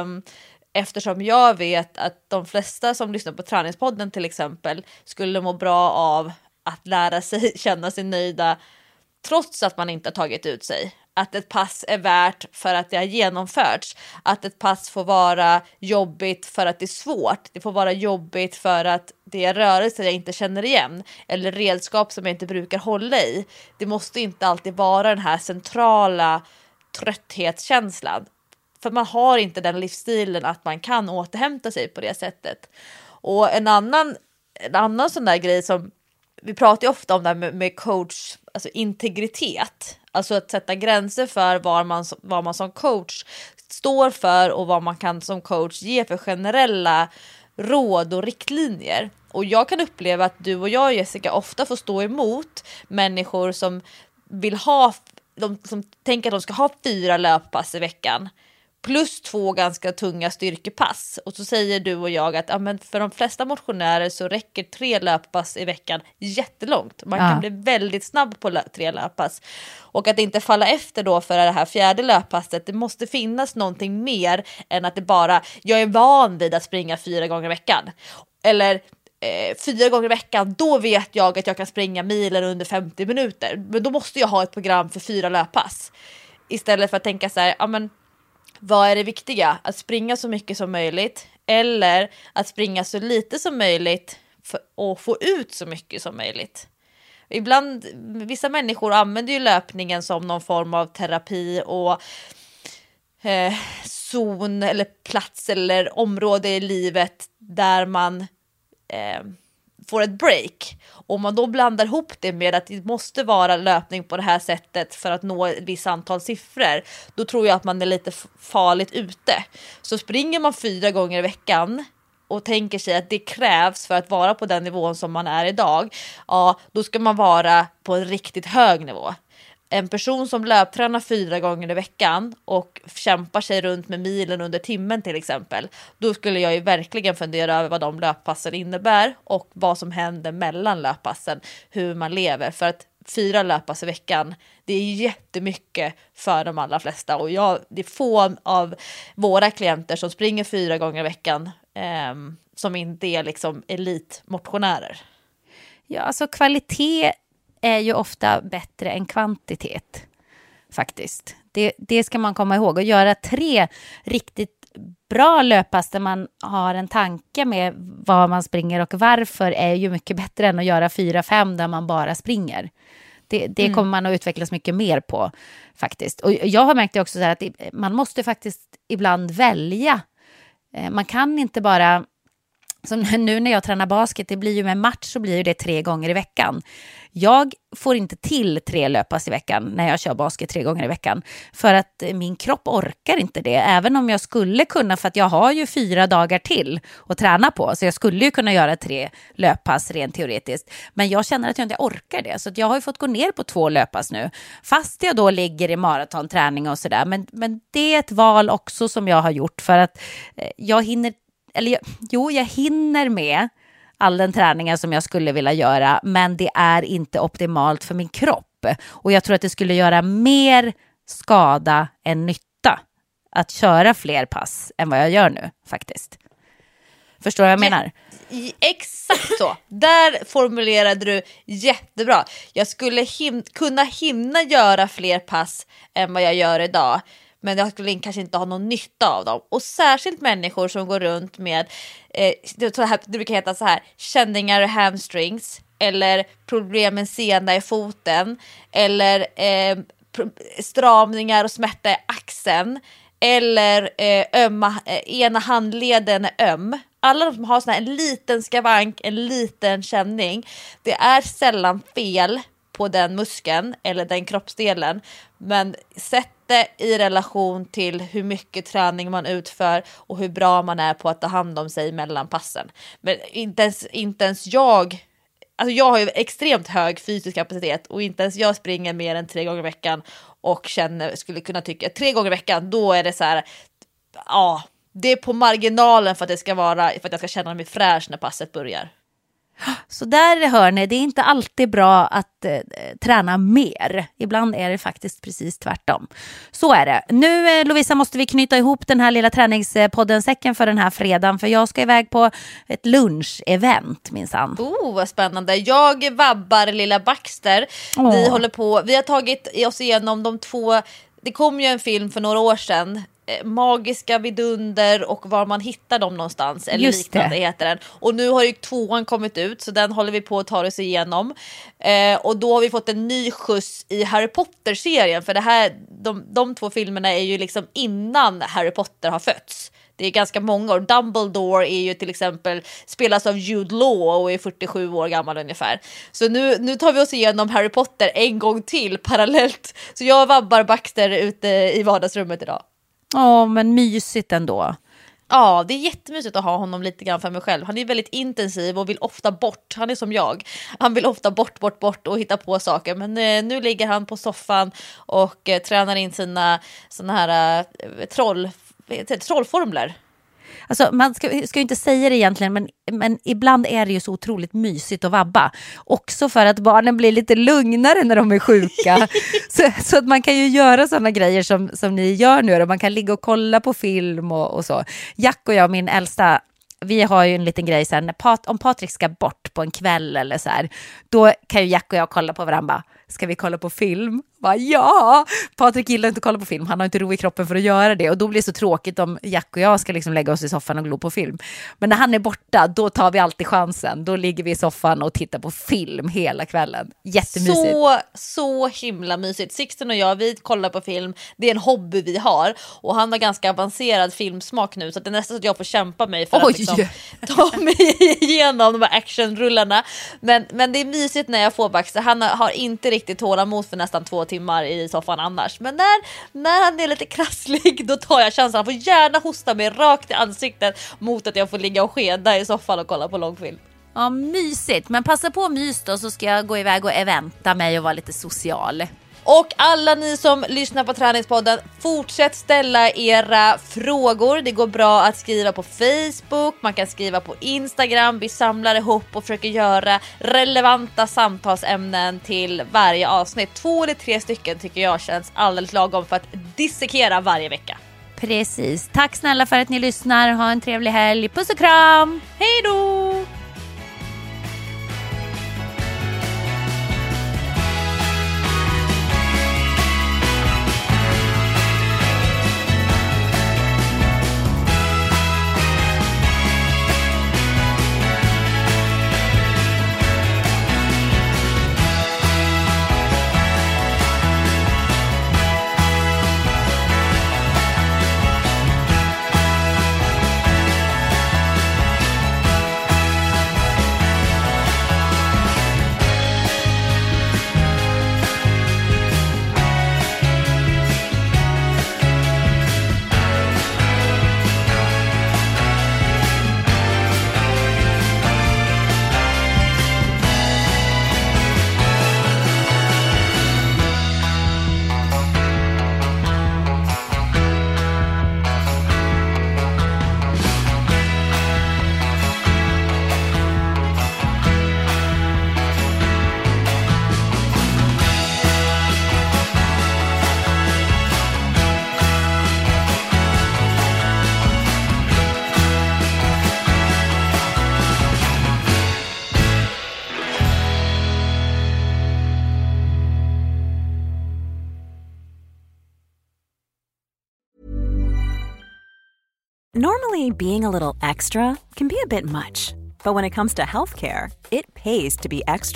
S4: Eftersom jag vet att de flesta som lyssnar på Träningspodden till exempel skulle må bra av att lära sig känna sig nöjda trots att man inte har tagit ut sig. Att ett pass är värt för att det har genomförts. Att ett pass får vara jobbigt för att det är svårt. Det får vara jobbigt för att det är rörelser jag inte känner igen. Eller redskap som jag inte brukar hålla i. Det måste inte alltid vara den här centrala trötthetskänslan. För man har inte den livsstilen att man kan återhämta sig på det sättet. Och en annan sån där grej som vi pratar ju ofta om där med coach, alltså integritet. Alltså att sätta gränser för vad man som coach står för och vad man kan som coach ge för generella råd och riktlinjer. Och jag kan uppleva att du och jag, Jessica, ofta får stå emot människor som vill ha, som tänker att de ska ha 4 löppass i veckan. Plus 2 ganska tunga styrkepass. Och så säger du och jag att men för de flesta motionärer så räcker 3 löppass i veckan jättelångt. Man kan bli väldigt snabb på 3 löppass. Och att inte falla efter då för det här 4:e löppasset. Det måste finnas någonting mer än att det bara, jag är van vid att springa 4 gånger i veckan. Eller 4 gånger i veckan, då vet jag att jag kan springa milen under 50 minuter. Men då måste jag ha ett program för 4 löppass. Istället för att tänka så här, men vad är det viktiga? Att springa så mycket som möjligt eller att springa så lite som möjligt och få ut så mycket som möjligt. Ibland, vissa människor använder ju löpningen som någon form av terapi och zon eller plats eller område i livet där man får ett break. Om man då blandar ihop det med att det måste vara löpning på det här sättet för att nå ett visst antal siffror, då tror jag att man är lite farligt ute. Så springer man 4 gånger i veckan och tänker sig att det krävs för att vara på den nivån som man är idag, ja, då ska man vara på en riktigt hög nivå. En person som löptränar 4 gånger i veckan och kämpar sig runt med milen under timmen till exempel, då skulle jag ju verkligen fundera över vad de löppassen innebär och vad som händer mellan löppassen, hur man lever. För att 4 löppass i veckan, det är jättemycket för de allra flesta. Och det är få av våra klienter som springer 4 gånger i veckan som inte är liksom elitmotionärer.
S3: Ja, alltså kvalitet är ju ofta bättre än kvantitet faktiskt. Det ska man komma ihåg. Och göra 3 riktigt bra löppass där man har en tanke med vad man springer och varför är ju mycket bättre än att göra 4-5 där man bara springer. Det kommer man att utvecklas mycket mer på faktiskt. Och jag har märkt det också så här att man måste faktiskt ibland välja. Man kan inte bara, som nu när jag tränar basket, det blir ju med match så blir det 3 gånger i veckan. Jag får inte till 3 löppass i veckan när jag kör basket 3 gånger i veckan. För att min kropp orkar inte det. Även om jag skulle kunna, för att jag har ju 4 dagar till att träna på. Så jag skulle ju kunna göra 3 löppass rent teoretiskt. Men jag känner att jag inte orkar det. Så att jag har ju fått gå ner på 2 löppass nu. Fast jag då ligger i maratonträning och sådär. Men det är ett val också som jag har gjort. För att jag hinner med all den träningen som jag skulle vilja göra, men det är inte optimalt för min kropp. Och jag tror att det skulle göra mer skada än nytta att köra fler pass än vad jag gör nu faktiskt. Förstår du vad jag menar?
S4: Exakt så. Där formulerade du jättebra. Jag skulle kunna hinna göra fler pass än vad jag gör idag. Men jag skulle kanske inte ha någon nytta av dem. Och särskilt människor som går runt med det brukar heta så här, känningar i hamstrings, eller problem med sena i foten, eller stramningar och smärta i axeln, eller ena handleden är öm. Alla de som har sån här, en liten skavank, en liten känning, det är sällan fel på den muskeln eller den kroppsdelen, men sätt inte i relation till hur mycket träning man utför och hur bra man är på att ta hand om sig mellan passen. Men inte ens jag, alltså jag har ju extremt hög fysisk kapacitet och inte ens jag springer mer än 3 gånger i veckan och skulle kunna tycka 3 gånger i veckan, då är det så här, ja, det är på marginalen för att jag ska känna mig fräsch när passet börjar.
S3: Så där hör ni, det är inte alltid bra att träna mer. Ibland är det faktiskt precis tvärtom. Så är det. Nu Lovisa måste vi knyta ihop den här lilla träningspodden-säcken för den här fredagen. För jag ska iväg på ett lunch-event minsann.
S4: Vad spännande. Jag vabbar lilla Baxter. Vi har tagit oss igenom de 2. Det kom ju en film för några år sedan, Magiska vidunder och var man hittar dem någonstans eller just liknande det heter den. Och nu har ju 2:an kommit ut, så den håller vi på att ta oss igenom. Och då har vi fått en ny skjuts i Harry Potter-serien, för det här, de 2 filmerna är ju liksom innan Harry Potter har fötts. Det är ganska många år. Dumbledore är ju till exempel spelas av Jude Law och är 47 år gammal ungefär. Så nu tar vi oss igenom Harry Potter en gång till parallellt. Så jag vabbar Baxter ute i vardagsrummet idag.
S3: Men mysigt ändå.
S4: Ja, det är jättemysigt att ha honom lite grann för mig själv. Han är väldigt intensiv och vill ofta bort. Han är som jag. Han vill ofta bort och hitta på saker. Men nu ligger han på soffan och tränar in sina såna här trollformler.
S3: Alltså man ska ju inte säga det egentligen, men ibland är det ju så otroligt mysigt att vabba. Också för att barnen blir lite lugnare när de är sjuka. så att man kan ju göra sådana grejer som ni gör nu. Och man kan ligga och kolla på film och så. Jack och jag, min äldsta, vi har ju en liten grej sen. Om Patrik ska bort på en kväll eller så här, då kan ju Jack och jag kolla på varandra. Ska vi kolla på film? Ja! Patrik gillar inte att kolla på film. Han har inte ro i kroppen för att göra det. Och då blir det så tråkigt om Jack och jag ska liksom lägga oss i soffan och glo på film. Men när han är borta, då tar vi alltid chansen. Då ligger vi i soffan och tittar på film hela kvällen. Jättemysigt.
S4: Så himla mysigt. Sixten och jag, vi kollar på film. Det är en hobby vi har. Och han har ganska avancerad filmsmak nu. Så det är nästan så att jag får kämpa mig för att liksom ta mig igenom de här actionrullarna. Men det är mysigt när jag får Baxter. Han har inte riktigt tålamod för nästan 2 timmar i soffan annars. Men när han är lite krasslig, då tar jag chansen. Han får gärna hosta mig rakt i ansiktet mot att jag får ligga och skeda i soffan och kolla på långfilm.
S3: Ja, mysigt. Men passa på mys då, så ska jag gå iväg och eventa mig och vara lite social.
S4: Och alla ni som lyssnar på Träningspodden, fortsätt ställa era frågor. Det går bra att skriva på Facebook, man kan skriva på Instagram. Vi samlar ihop och försöker göra relevanta samtalsämnen till varje avsnitt. 2 eller 3 stycken tycker jag känns alldeles lagom för att dissekera varje vecka.
S3: Precis. Tack snälla för att ni lyssnar. Ha en trevlig helg. Puss och kram.
S4: Hej då!
S7: Normally, being a little extra can be a bit much, but when it comes to healthcare, it pays to be extra.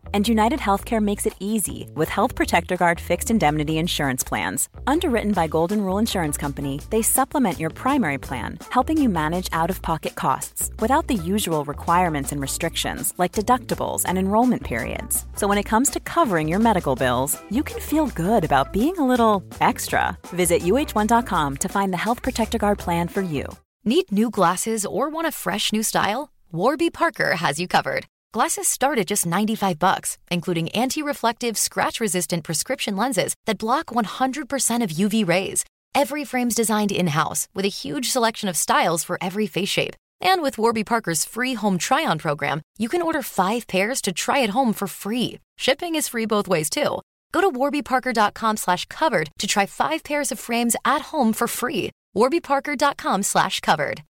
S7: And United Healthcare makes it easy with Health Protector Guard fixed indemnity insurance plans. Underwritten by Golden Rule Insurance Company, they supplement your primary plan, helping you manage out-of-pocket costs without the usual requirements and restrictions like deductibles and enrollment periods. So when it comes to covering your medical bills, you can feel good about being a little extra. Visit uh1.com to find the Health Protector Guard plan for you.
S2: Need new glasses or want a fresh new style? Warby Parker has you covered. Glasses start at just $95, including anti-reflective, scratch-resistant prescription lenses that block 100% of UV rays. Every frame's designed in-house with a huge selection of styles for every face shape. And with Warby Parker's free home try-on program, you can order 5 pairs to try at home for free. Shipping is free both ways, too. Go to warbyparker.com/covered to try 5 pairs of frames at home for free. warbyparker.com/covered.